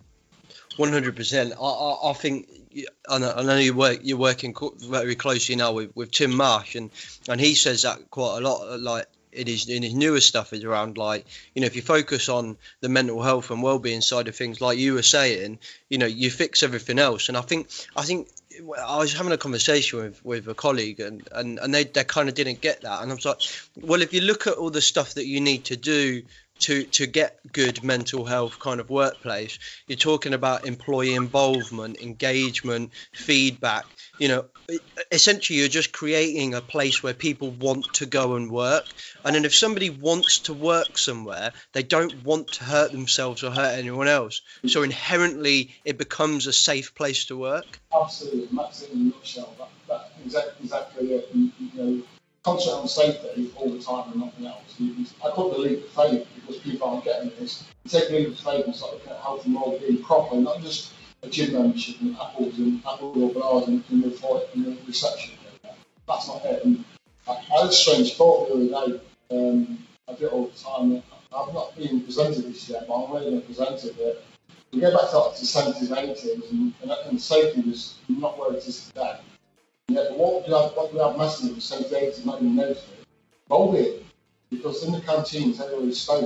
100%. I think I know you're working very closely now with Tim Marsh, and he says that quite a lot. Like in his newer stuff is around, like, if you focus on the mental health and well-being side of things, like you were saying, you fix everything else. And I think I was having a conversation with a colleague, and they kind of didn't get that. And I was like, well, if you look at all the stuff that you need to do to get good mental health kind of workplace, you're talking about employee involvement, engagement, feedback. Essentially you're just creating a place where people want to go and work. And then if somebody wants to work somewhere, they don't want to hurt themselves or hurt anyone else. So inherently it becomes a safe place to work. Absolutely, and that's it in a nutshell. That exactly it. Concentrate on safety all the time and nothing else. I put the leap of faith because people aren't getting this. You take the leap of faith and start looking at health and well-being properly, not just a gym membership and apples or bananas and move forward in the reception. That's not it. And I had a strange thought the other day. I do it all the time. I've not been presented this yet, but I'm really going to present it. That we go back to like the 70s and 80s, and safety was not where it is today. Yeah, but what we have massively in the 70s, 80s, not even noticed it, well-being. Because in the canteens, everybody spoke.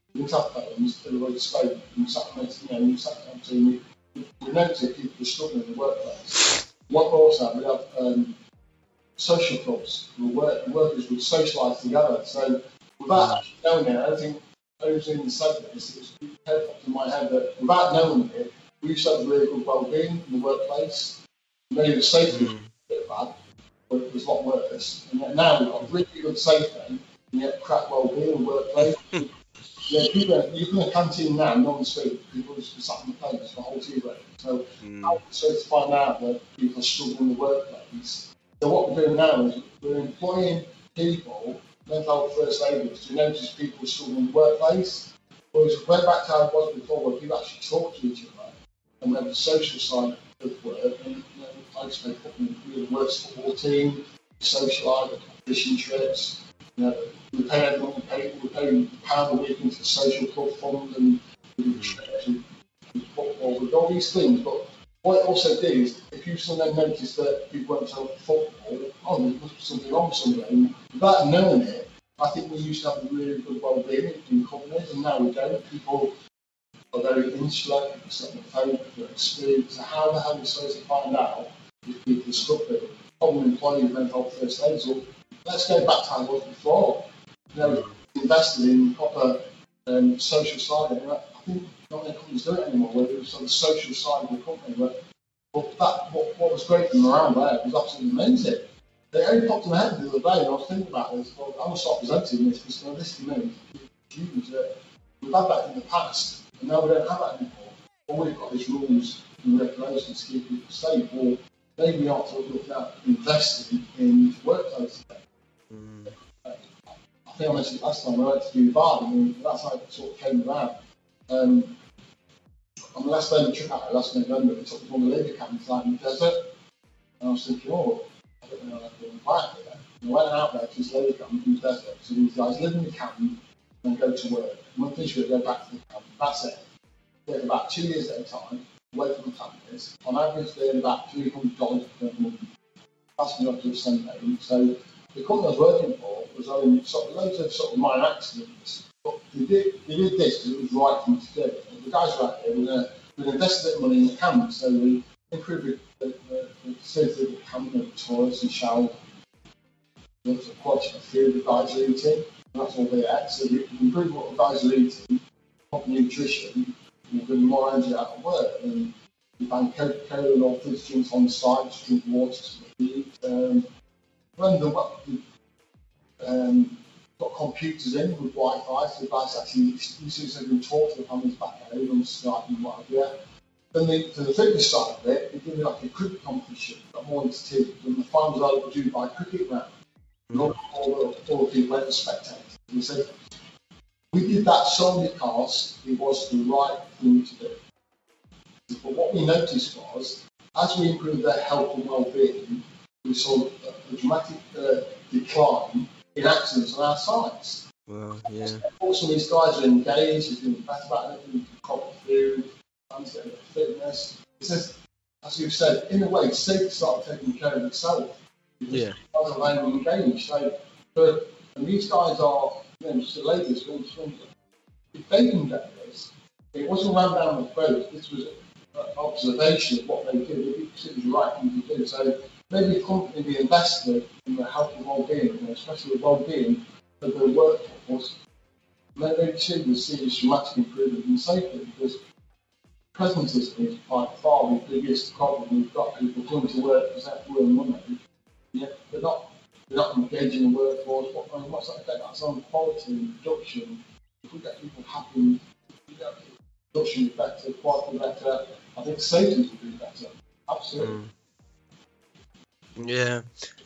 You have phones, everybody spoke, and sat down to, we noticed people were struggling in the workplace. What also we have social clubs where workers would socialise together. So without actually knowing it, I think everything said this, it was came up in my head that without knowing it, we used to have really good well-being in the workplace. Maybe the safety was a bit bad, but it was a lot worse. And now we've got really good safety, and yet crap well-being in the workplace. People, you go to a canteen now, no one's food. People just sat on the plates for the whole tea break. So, so to find out that people are struggling in the workplace. So what we're doing now is we're employing people, mental health first aiders, to notice people struggling in the workplace. Whereas we're back to how it was before, where people actually talk to each other, and we have the social side of work. And I used to be the worst football team, socialise, fishing trips. We pay everyone, we pay £1 a week into the social club fund, and we do trips and football, we do all these things. But what it also did is, if you suddenly notice that people went to football, there must be something wrong somewhere. And without knowing it, I think we used to have a really good well-being in companies, and now we don't. People are very insular, people sit on the phone, people are experienced. So how the hell are we supposed to find out if people are struggling? Problem employing mental health first aid. So let's go back to how it was before. Invested in proper social side. And I think not many companies do it anymore, where it was on the social side of the company. But what was great from around there was absolutely amazing. It only popped in my head the other day, and I was thinking about this. Well, I'm going to start presenting this, because this to me is huge. We've had that in the past, and now we don't have that anymore. All we've got is rules and regulations to keep people safe, or maybe we ought to look at investing in workplaces. I think I mentioned last time I went to Dubai, and that's how it sort of came around. On the last day of the trip out, last November, we took one of the labour camps out in the desert, and I was thinking, I don't know how to go back there. And I went out there to this labour camp in the desert, so these guys live in the camp and go to work. And when finished work, go back to the camp. That's it. They have about 2 years at a time, away from the families. On average, they earn about $300 per month. That's not to send home. So the company I was working for was having loads of sort of minor accidents, but they did this because it was right for them to do. The guys were out here, we invested a bit of money in the camp, so we improved the facility of the camp, the toilets and showers, the quality of food the guys are eating, and that's all they had. So we improved what the guys are eating, proper nutrition, and bring more energy out of work. And we found Coca-Cola and all fizz drinks on site to drink water to eat. When got computers in with Wi-Fi, so the guys actually used to talk to the families back home on Skype and what have you. Then for the fitness side of it, we did like a cricket competition, got more into teams, and the final was over to Dubai cricket round. And all the people went to spectate. And we said, we did that solely because it was the right thing to do. But what we noticed was, as we improved their health and well-being, we saw a dramatic decline in accidents on our sites. Well, yeah. Also, these guys are engaged, they're doing better about it, doing proper food, getting fitness. It's just, as you've said, in a way, it's safe to start taking care of itself. Because guys are very engaged. So, and these guys are, just the ladies, if they can get this, it wasn't run down the throat, this was an observation of what they did. It was the right thing to do. So, maybe a company be invested in the health and well-being, especially the well-being of their workforce. Maybe too will see this dramatic improvement in safety, because presentism is by far the biggest problem. We've got people coming to work because they have to earn money, yet they're not engaging in the workforce. What's that effect? That's on quality and production. If we get people happy, production is better, quality better, I think safety will be better. Absolutely. Yeah,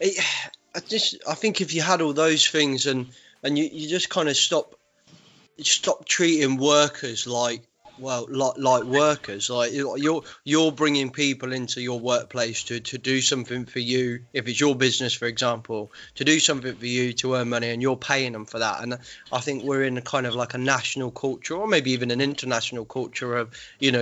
I think if you had all those things and you just kind of stop treating workers like workers, like you're bringing people into your workplace to do something for you. If it's your business, for example, to do something for you to earn money, and you're paying them for that. And I think we're in a kind of like a national culture, or maybe even an international culture of,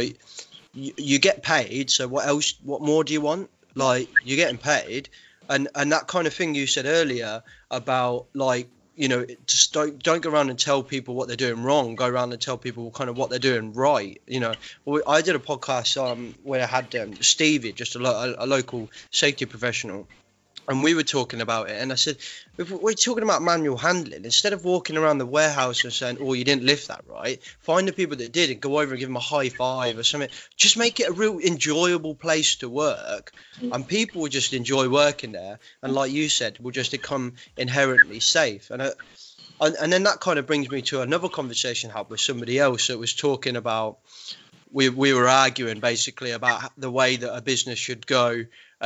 you get paid, so what more do you want? Like, you're getting paid, and that kind of thing you said earlier about, like, just don't go around and tell people what they're doing wrong. Go around and tell people kind of what they're doing right. I did a podcast where I had Stevie, just a local safety professional, and we were talking about it. And I said, we're talking about manual handling. Instead of walking around the warehouse and saying, "Oh, you didn't lift that right," find the people that did and go over and give them a high five or something. Just make it a real enjoyable place to work, and people will just enjoy working there. And like you said, will just become inherently safe. And then that kind of brings me to another conversation I had with somebody else that was talking about. We were arguing basically about the way that a business should go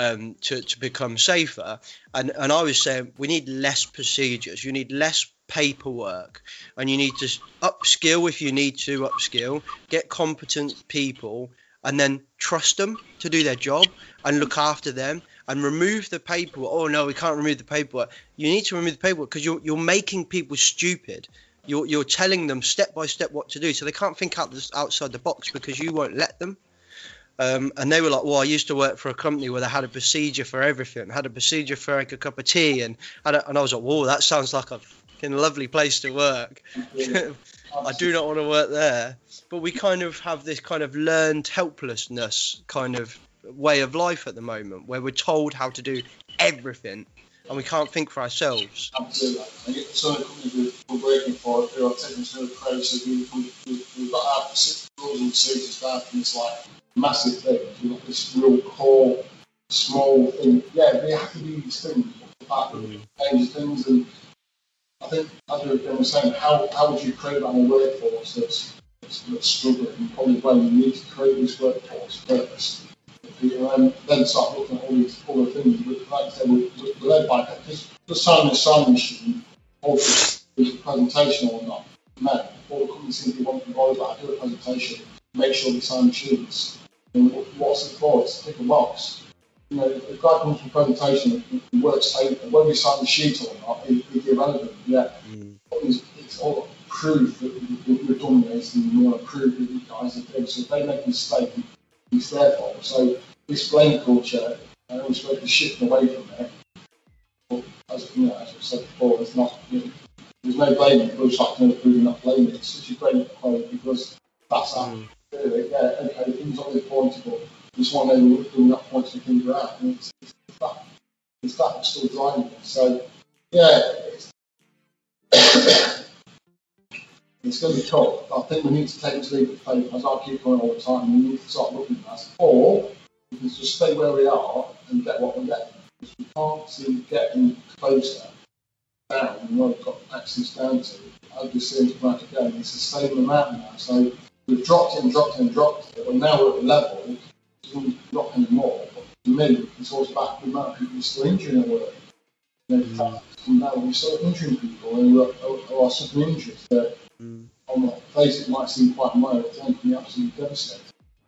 to become safer, and I was saying we need less procedures, you need less paperwork, and you need to upskill if you need to upskill, get competent people, and then trust them to do their job and look after them, and remove the paperwork. Oh no, we can't remove the paperwork. You need to remove the paperwork because you're making people stupid. You're telling them step by step what to do, so they can't think outside the box because you won't let them. And they were like, "Well, I used to work for a company where they had a procedure for everything, had a procedure for like a cup of tea," and I was like, "Whoa, that sounds like a fucking lovely place to work." I do not want to work there. But we kind of have this kind of learned helplessness kind of way of life at the moment, where we're told how to do everything, and we can't think for ourselves. Absolutely. And yet some of the companies we're working for who are taking us through the process, we've got our rules and procedures down, and it's like massive things. We've got this real core, small thing. Yeah, they have to be these things. But change things, and I think, as we were saying, how would you create that in a workforce that's struggling? Probably when you need to create this workforce first. And then start looking at all these other things. Like I said, we're led by just signing a signing machine, or is a presentation or not. No, all the companies seem to want to bother about. Do a presentation, make sure they sign machines. And what's it for? It's to tick a box. If a guy comes from a presentation and works safe, whether he signs the sheet or not is irrelevant. Yeah, it's all proof that we've done this, and we want to prove that you guys are doing. So if they make a mistake, it's their fault. So this blame culture, we're supposed to shift away from it. But as we said before, there's no blaming. We're just like proving not blaming. It's such a great point because that's how yeah, okay, things are pointable. Just one day we're doing that point to figure out, and it's that that's still driving it. So yeah, it's going to be tough. I think we need to take this leap of faith, as I keep going all the time. We need to start looking at that, or we can just stay where we are and get what we're getting. Because we can't seem to get any closer down and what we've got access down to. As we see it right again, it's the same amount now. So we've dropped it and dropped it and dropped it, but now we're at a level it doesn't drop anymore. But to me, it's always about the amount of people who are still injuring their work. Now we're still injuring people who are suffering injuries that on the face it might seem quite minor, but it can be absolutely devastating.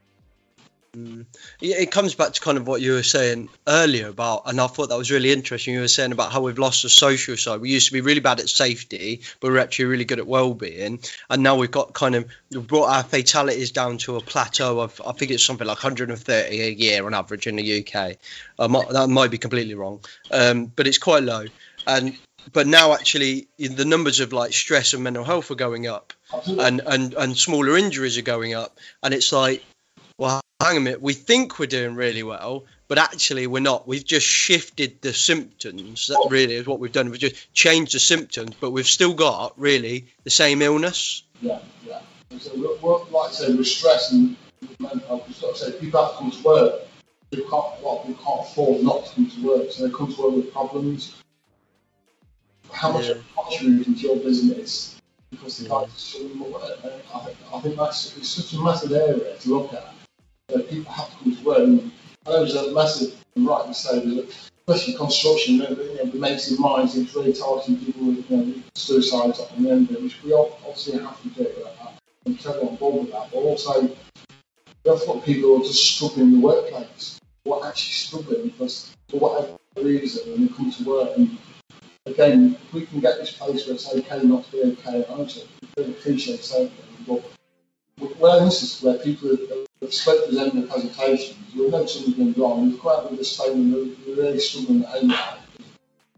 Yeah, it comes back to kind of what you were saying earlier about, and I thought that was really interesting. You were saying about how we've lost the social side. We used to be really bad at safety, but we're actually really good at well-being, and now we've brought our fatalities down to a plateau of, I think it's something like 130 a year on average in the UK. That might be completely wrong, but it's quite low. But now actually the numbers of like stress and mental health are going up, and smaller injuries are going up, and it's like, well, hang a minute, we think we're doing really well, but actually we're not. We've just shifted the symptoms. That really is what we've done. We've just changed the symptoms, but we've still got really the same illness. Yeah. So we're, like I say, with stress and mental health, we've got to say people have to come to work. We can't afford not to come to work, so they come to work with problems. How much of a contribution to your business because the guys are struggling with it? I think it's such a massive area to look at. People have to come to work. And I know there's a massive, and rightly so, especially construction, the makes in minds, it's really targeting people with suicides up on the end of it, which we obviously have to do. I'm totally on board with that. But also, we have got people who are just struggling in the workplace, who are actually struggling because for whatever reason, when they come to work, and again, if we can get this place where it's okay not to be okay, I know really appreciate saying that, but where instances where people have spoke to them in the presentations, we know something's been wrong, we've come out with a statement that we're really struggling at aim at.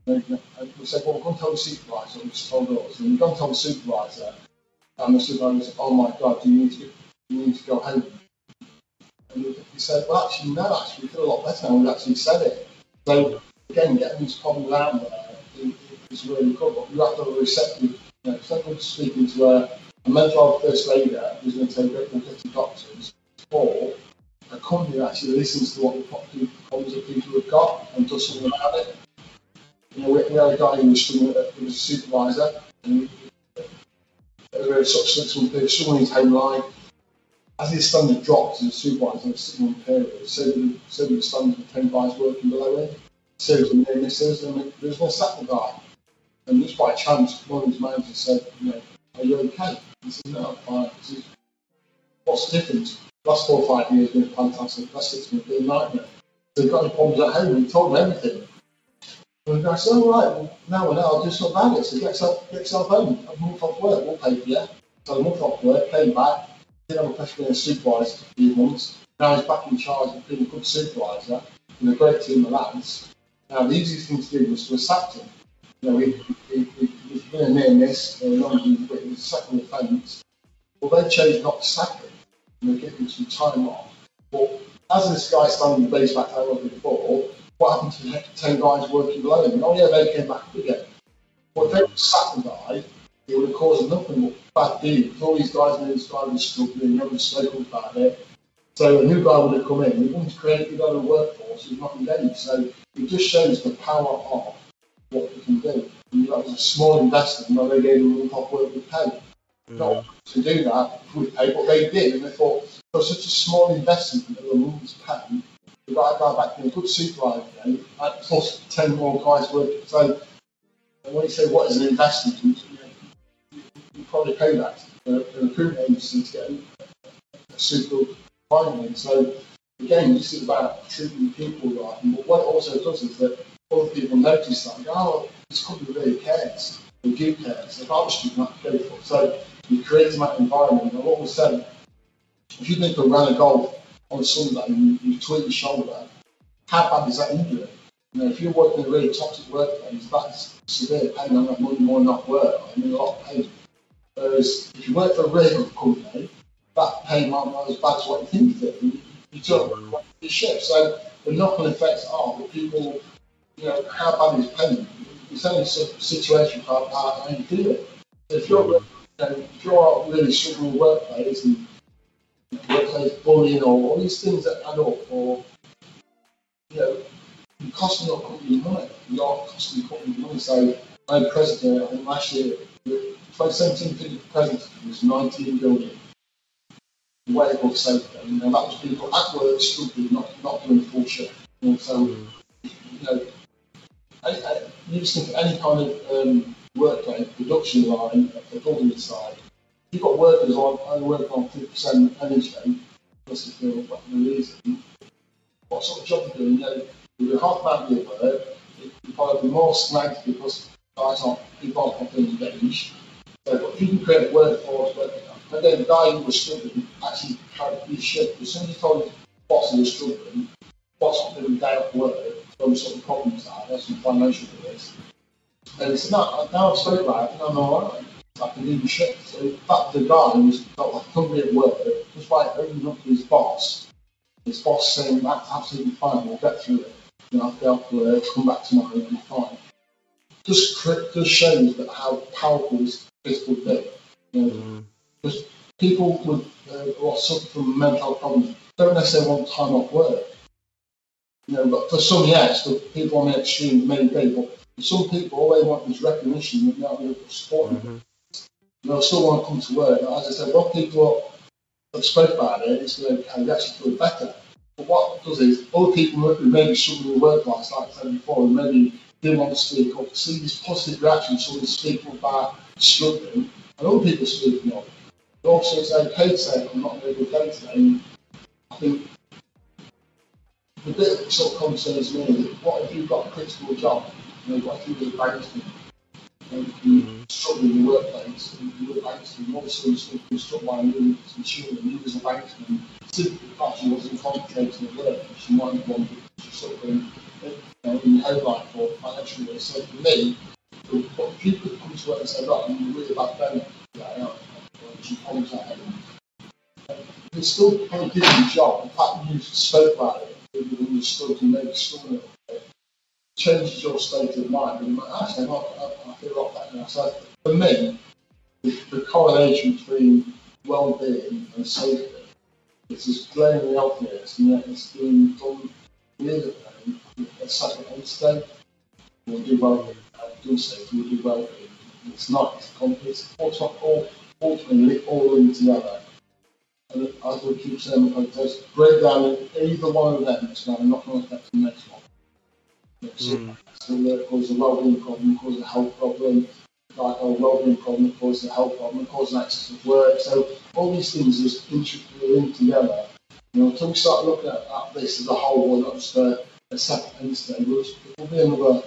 And we said, well, we're going to tell the supervisor, which told us. And we've gone to tell the supervisor, and the supervisor said, oh my God, you need to go home. And he said, well, actually, no, we feel a lot better now. We've actually said it. So, again, getting these problems out there is really good, but you have to have a receptive, someone speaking to a mental health first aider who's going to take great to doctors, or a company that actually listens to what the problems that people have got and does something about it. We had a guy who was a supervisor, and someone in his home life. As his standard dropped as a supervisor in a 6-month period, so did the standard of 10 guys working below him, so did the near misses, and there was no sack the guy. And just by chance, one of his managers said, are you okay? He said, no, I'm fine. He said, what's the difference? The last 4 or 5 years have been fantastic, last 6 months have been a nightmare. So he got any problems at home, and he told him everything. And the guy said, all right, well, now I'll do something about it. So get yourself home, a month off work, we'll pay for you. So a month off work, came back. Didn't have a question being a supervisor for a few months. Now he's back in charge of being a good supervisor with a great team of lads. Now the easiest thing to do was to have sacked him. He's been a near miss, it was a second offence. Well, they chose not to sack him and they gave him some time off. But as this guy standing the base back there before, what happened to the 10 guys working below him? Oh yeah, they came back up again. But if they sacked the guy, it would have caused nothing but bad deeds. All these guys knew this guy was struggling, no one spoke about it. So a new guy would have come in, he wouldn't create a workforce, he's not engaged. So it just shows the power of what we can do. And that was a small investment where they gave them top work with pay. Not to do that with pay, but they did, and they thought, for such a small investment of a month's pay, we got a guy back in a good supervisor, plus 10 more guys working. So when you say what is an investment, you probably pay that for a recruitment agency to get a suitable client. So again, this is about treating people right. But what it also does is that other people notice that and go, oh, this company really cares. They do care. So if I was student, I could go for it. So you create that environment. And what we said, if you think of a round of golf on a Sunday and you tweak your shoulder, how bad is that injury? If you're working in a really toxic workplace, that's severe pain. I'm not more not work. I mean, a lot of pain. Whereas if you work for a really good company, that pain might not be as bad as what you think it is. You don't want your shift. So the knock-on effects are that people, how bad is pain? It's only a situation how you feel it. So if you're really struggling with workplace and workplace bullying or all these things that add up, or you're costing your company money. You're costing your company money. So I'm president. I think last year, 2017 president was 19 billion. Way above safety. And that was people at work struggling, not doing full shift. So, you just think any kind of workplace, production line, the government side, you've got workers working on 50% energy, plus if they're for the reason, what sort of job you're doing? With half amount of your work, you'll probably be more snagged because people aren't being engaged. So, but if you can create a workforce, and then the guy who was struggling actually carried his shift. As soon as he told his boss he was struggling, boss not doing day off work, there was some problems there, there's some financial risk. And he said, no, now I've spoken about it, I'm alright, I can do the shift. So that the guy who was got like hungry at work, just by opening up to his boss saying, that's absolutely fine, we'll get through it. I'll be able to come back tomorrow and be fine. Just shows that how powerful this could be. Because people who suffer from mental health problems don't necessarily want time off work. But for some, yes, for people on the extreme, many people. For some people, all they want is recognition that they're able to support them. They'll still want to come to work. As I said, when people have spoke about it, it's going to actually feel better. But what it does is, other people who maybe struggling with work life, like I said before, who maybe didn't want to speak up, see this positive reaction, someone speaking about struggling, and other people speaking up. But also, it's okay to say, I'm not in a good day today. And I think the bit that sort of concerns me is, what if you've got a critical job? What if you were a banksman? And you're struggling in the workplace, and you're a banksman, and all of a sudden you're struck by moving some children, you as a banksman, simply because she wasn't concentrating at work, she might have wanted to sort of in your home life or financially. So for me, if you could come to work and say, right, I'm really bad donor, some problems at home, you still kind of doing your job. The fact that you spoke about it, you understood and maybe struggling a little bit, changes your state of mind. And actually, I feel a lot better now. So for me, the correlation between well-being and safety is as glaringly obvious, and yet it's being done really a second instead. We'll do well-being, do safety, we'll do well-being. It's not. It's ultimately all linked together. And as we keep saying, there's breakdown in either one of them, it's going to knock on effect to the next one. So it causes a well-being problem, it causes a health problem, like a well-being problem, it causes a health problem, it causes an excess of work. So all these things are intricately linked together. Until we start looking at this as a whole, not just a separate entity, it'll be another.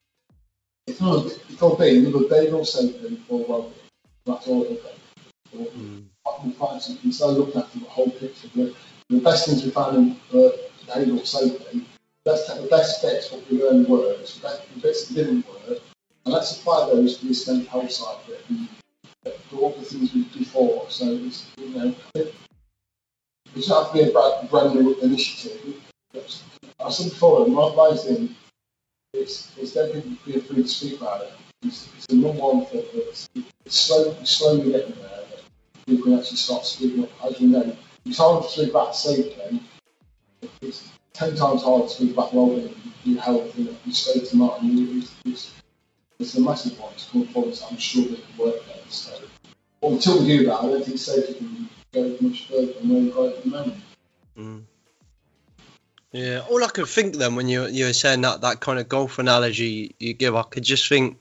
It'll be another behavioural safety for well-being. That's all it'll be. We find something, instead of looking at the whole picture, the best things we find in behavioural safety, let's take the best bits, what we learned works, the bits that didn't work, and let's apply those to the estate health side of it, and do all the things we did before. So it's, it doesn't have to be a brand new initiative. I said before, my thing, it's definitely being free to speak about it. It's the number one thing. It's slowly getting there. People can actually start speaking up. As you know, it's hard to speak about safety. It's 10 times harder to speak about well-being, your health, your state of mind. It's a massive one to come forward. I'm sure they can work there. So, until we do that, I don't think safety can go much further than where we've got at the moment. Yeah, all I could think then when you were saying that kind of golf analogy you give, I could just think.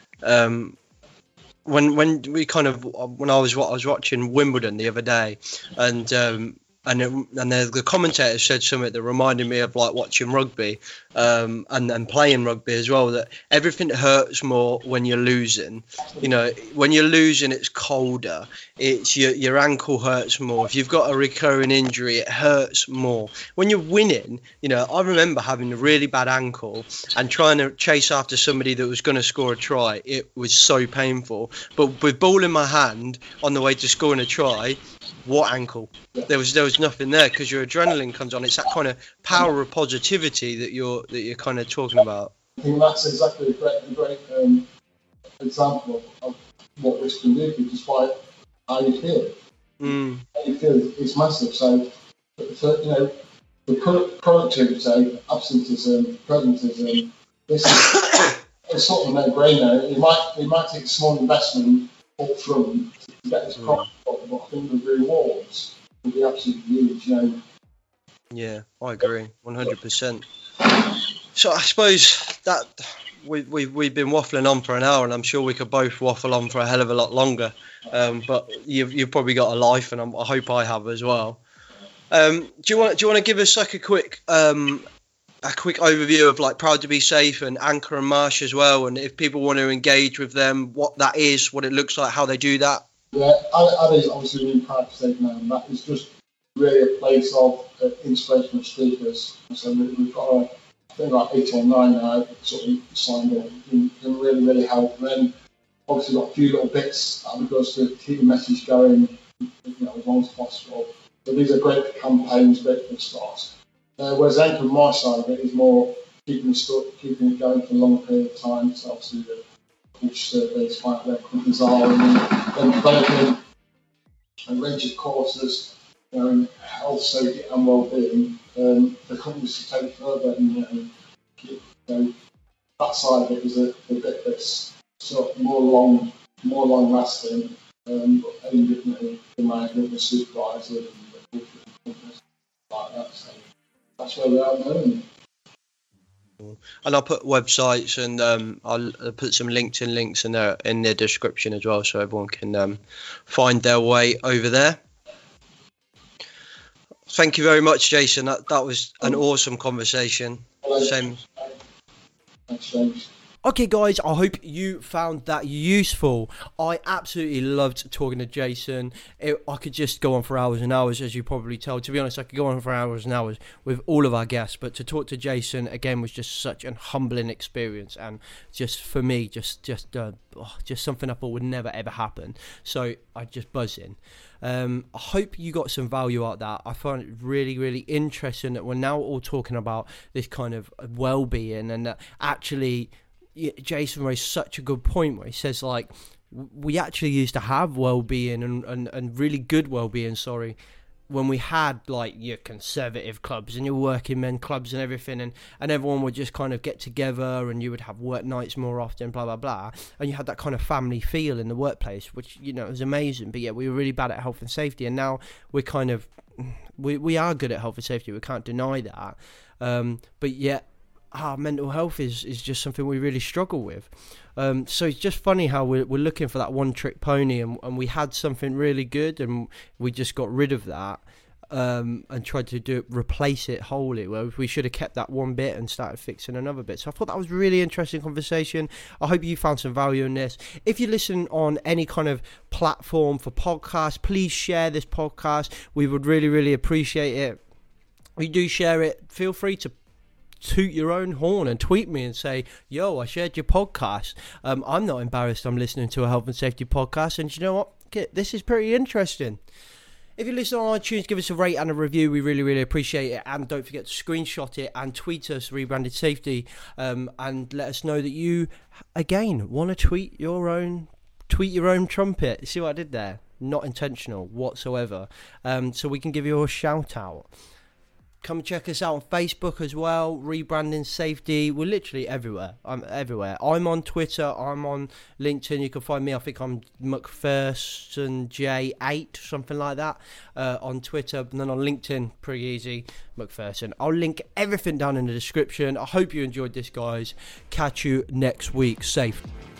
When I was watching Wimbledon the other day, and the commentator said something that reminded me of like watching rugby, and playing rugby as well. That everything hurts more when you're losing. When you're losing, it's colder. It's your ankle hurts more. If you've got a recurring injury, it hurts more. When you're winning, I remember having a really bad ankle and trying to chase after somebody that was going to score a try. It was so painful. But with ball in my hand on the way to scoring a try, what ankle? There was nothing there because your adrenaline comes on. It's that kind of power of positivity that you're kind of talking about. I think that's exactly a great example of what this can do, despite how you feel. How you feel is massive. So, the productivity, absenteeism, presentism, this is sort of a no-brainer. It might take a small investment up front to get this product, but I think the rewards will be absolutely huge. Yeah, I agree, 100%. So I suppose that we've been waffling on for an hour, and I'm sure we could both waffle on for a hell of a lot longer. But you've probably got a life, and I hope I have as well. Do you want to give us like a quick overview of like Proud to Be Safe and Anchor and Marsh as well, and if people want to engage with them, what that is, what it looks like, how they do that? Yeah, Addy's obviously really Proud to Be Safe now, and that is just really a place of inspirational speakers. So we've got I think like 8 or 9 now sort of signed up, and can really, really help. And then obviously got a few little bits that goes to keep the message going, as long as possible. So these are great campaigns, great for starts. Whereas Anchor and my side of it is more keeping it going for a long period of time. So obviously the culture surveys, find out where companies are, and then developing a range of courses in health, safety and well-being for companies to take further. And that side of it is a bit that's sort of more long-lasting, but aimed at the management, the supervisor, and the companies like that. So that's where we are at the moment. And I'll put websites and I'll put some LinkedIn links in the description as well, so everyone can find their way over there. Thank you very much, Jason. That was an awesome conversation. Thanks, James. Okay, guys, I hope you found that useful. I absolutely loved talking to Jason. I could just go on for hours and hours, as you probably tell. To be honest, I could go on for hours and hours with all of our guests, but to talk to Jason, again, was just such an humbling experience, and just, for me, just something I thought would never, ever happen. So I just buzzing. I hope you got some value out of that. I found it really, really interesting that we're now all talking about this kind of well-being, and that actually Jason raised such a good point where he says, like, we actually used to have well-being and really good well-being, when we had, like, your conservative clubs and your working men clubs and everything, and everyone would just kind of get together, and you would have work nights more often, blah, blah, blah, and you had that kind of family feel in the workplace, which, you know, was amazing. But yeah, we were really bad at health and safety, and now we're kind of, we are good at health and safety, we can't deny that, but yet our mental health is just something we really struggle with. So it's just funny how we're looking for that one-trick pony, and we had something really good, and we just got rid of that, and tried to replace it wholly. Well, we should have kept that one bit and started fixing another bit. So I thought that was a really interesting conversation. I hope you found some value in this. If you listen on any kind of platform for podcasts, please share this podcast. We would really, really appreciate it. If you do share it, feel free to toot your own horn and tweet me and say, yo, I shared your podcast. I'm not embarrassed I'm listening to a health and safety podcast, and you know what, this is pretty interesting. If you listen on iTunes, give us a rate and a review. We really, really appreciate it. And don't forget to screenshot it and tweet us, Rebranded Safety, and let us know that you, again, want to tweet your own trumpet. You see what I did there? Not intentional whatsoever. So we can give you a shout out. Come check us out on Facebook as well, Rebranding Safety. We're literally everywhere. I'm everywhere. I'm on Twitter. I'm on LinkedIn. You can find me. I think I'm McPherson8, something like that, on Twitter. And then on LinkedIn, pretty easy, McPherson. I'll link everything down in the description. I hope you enjoyed this, guys. Catch you next week. Safe.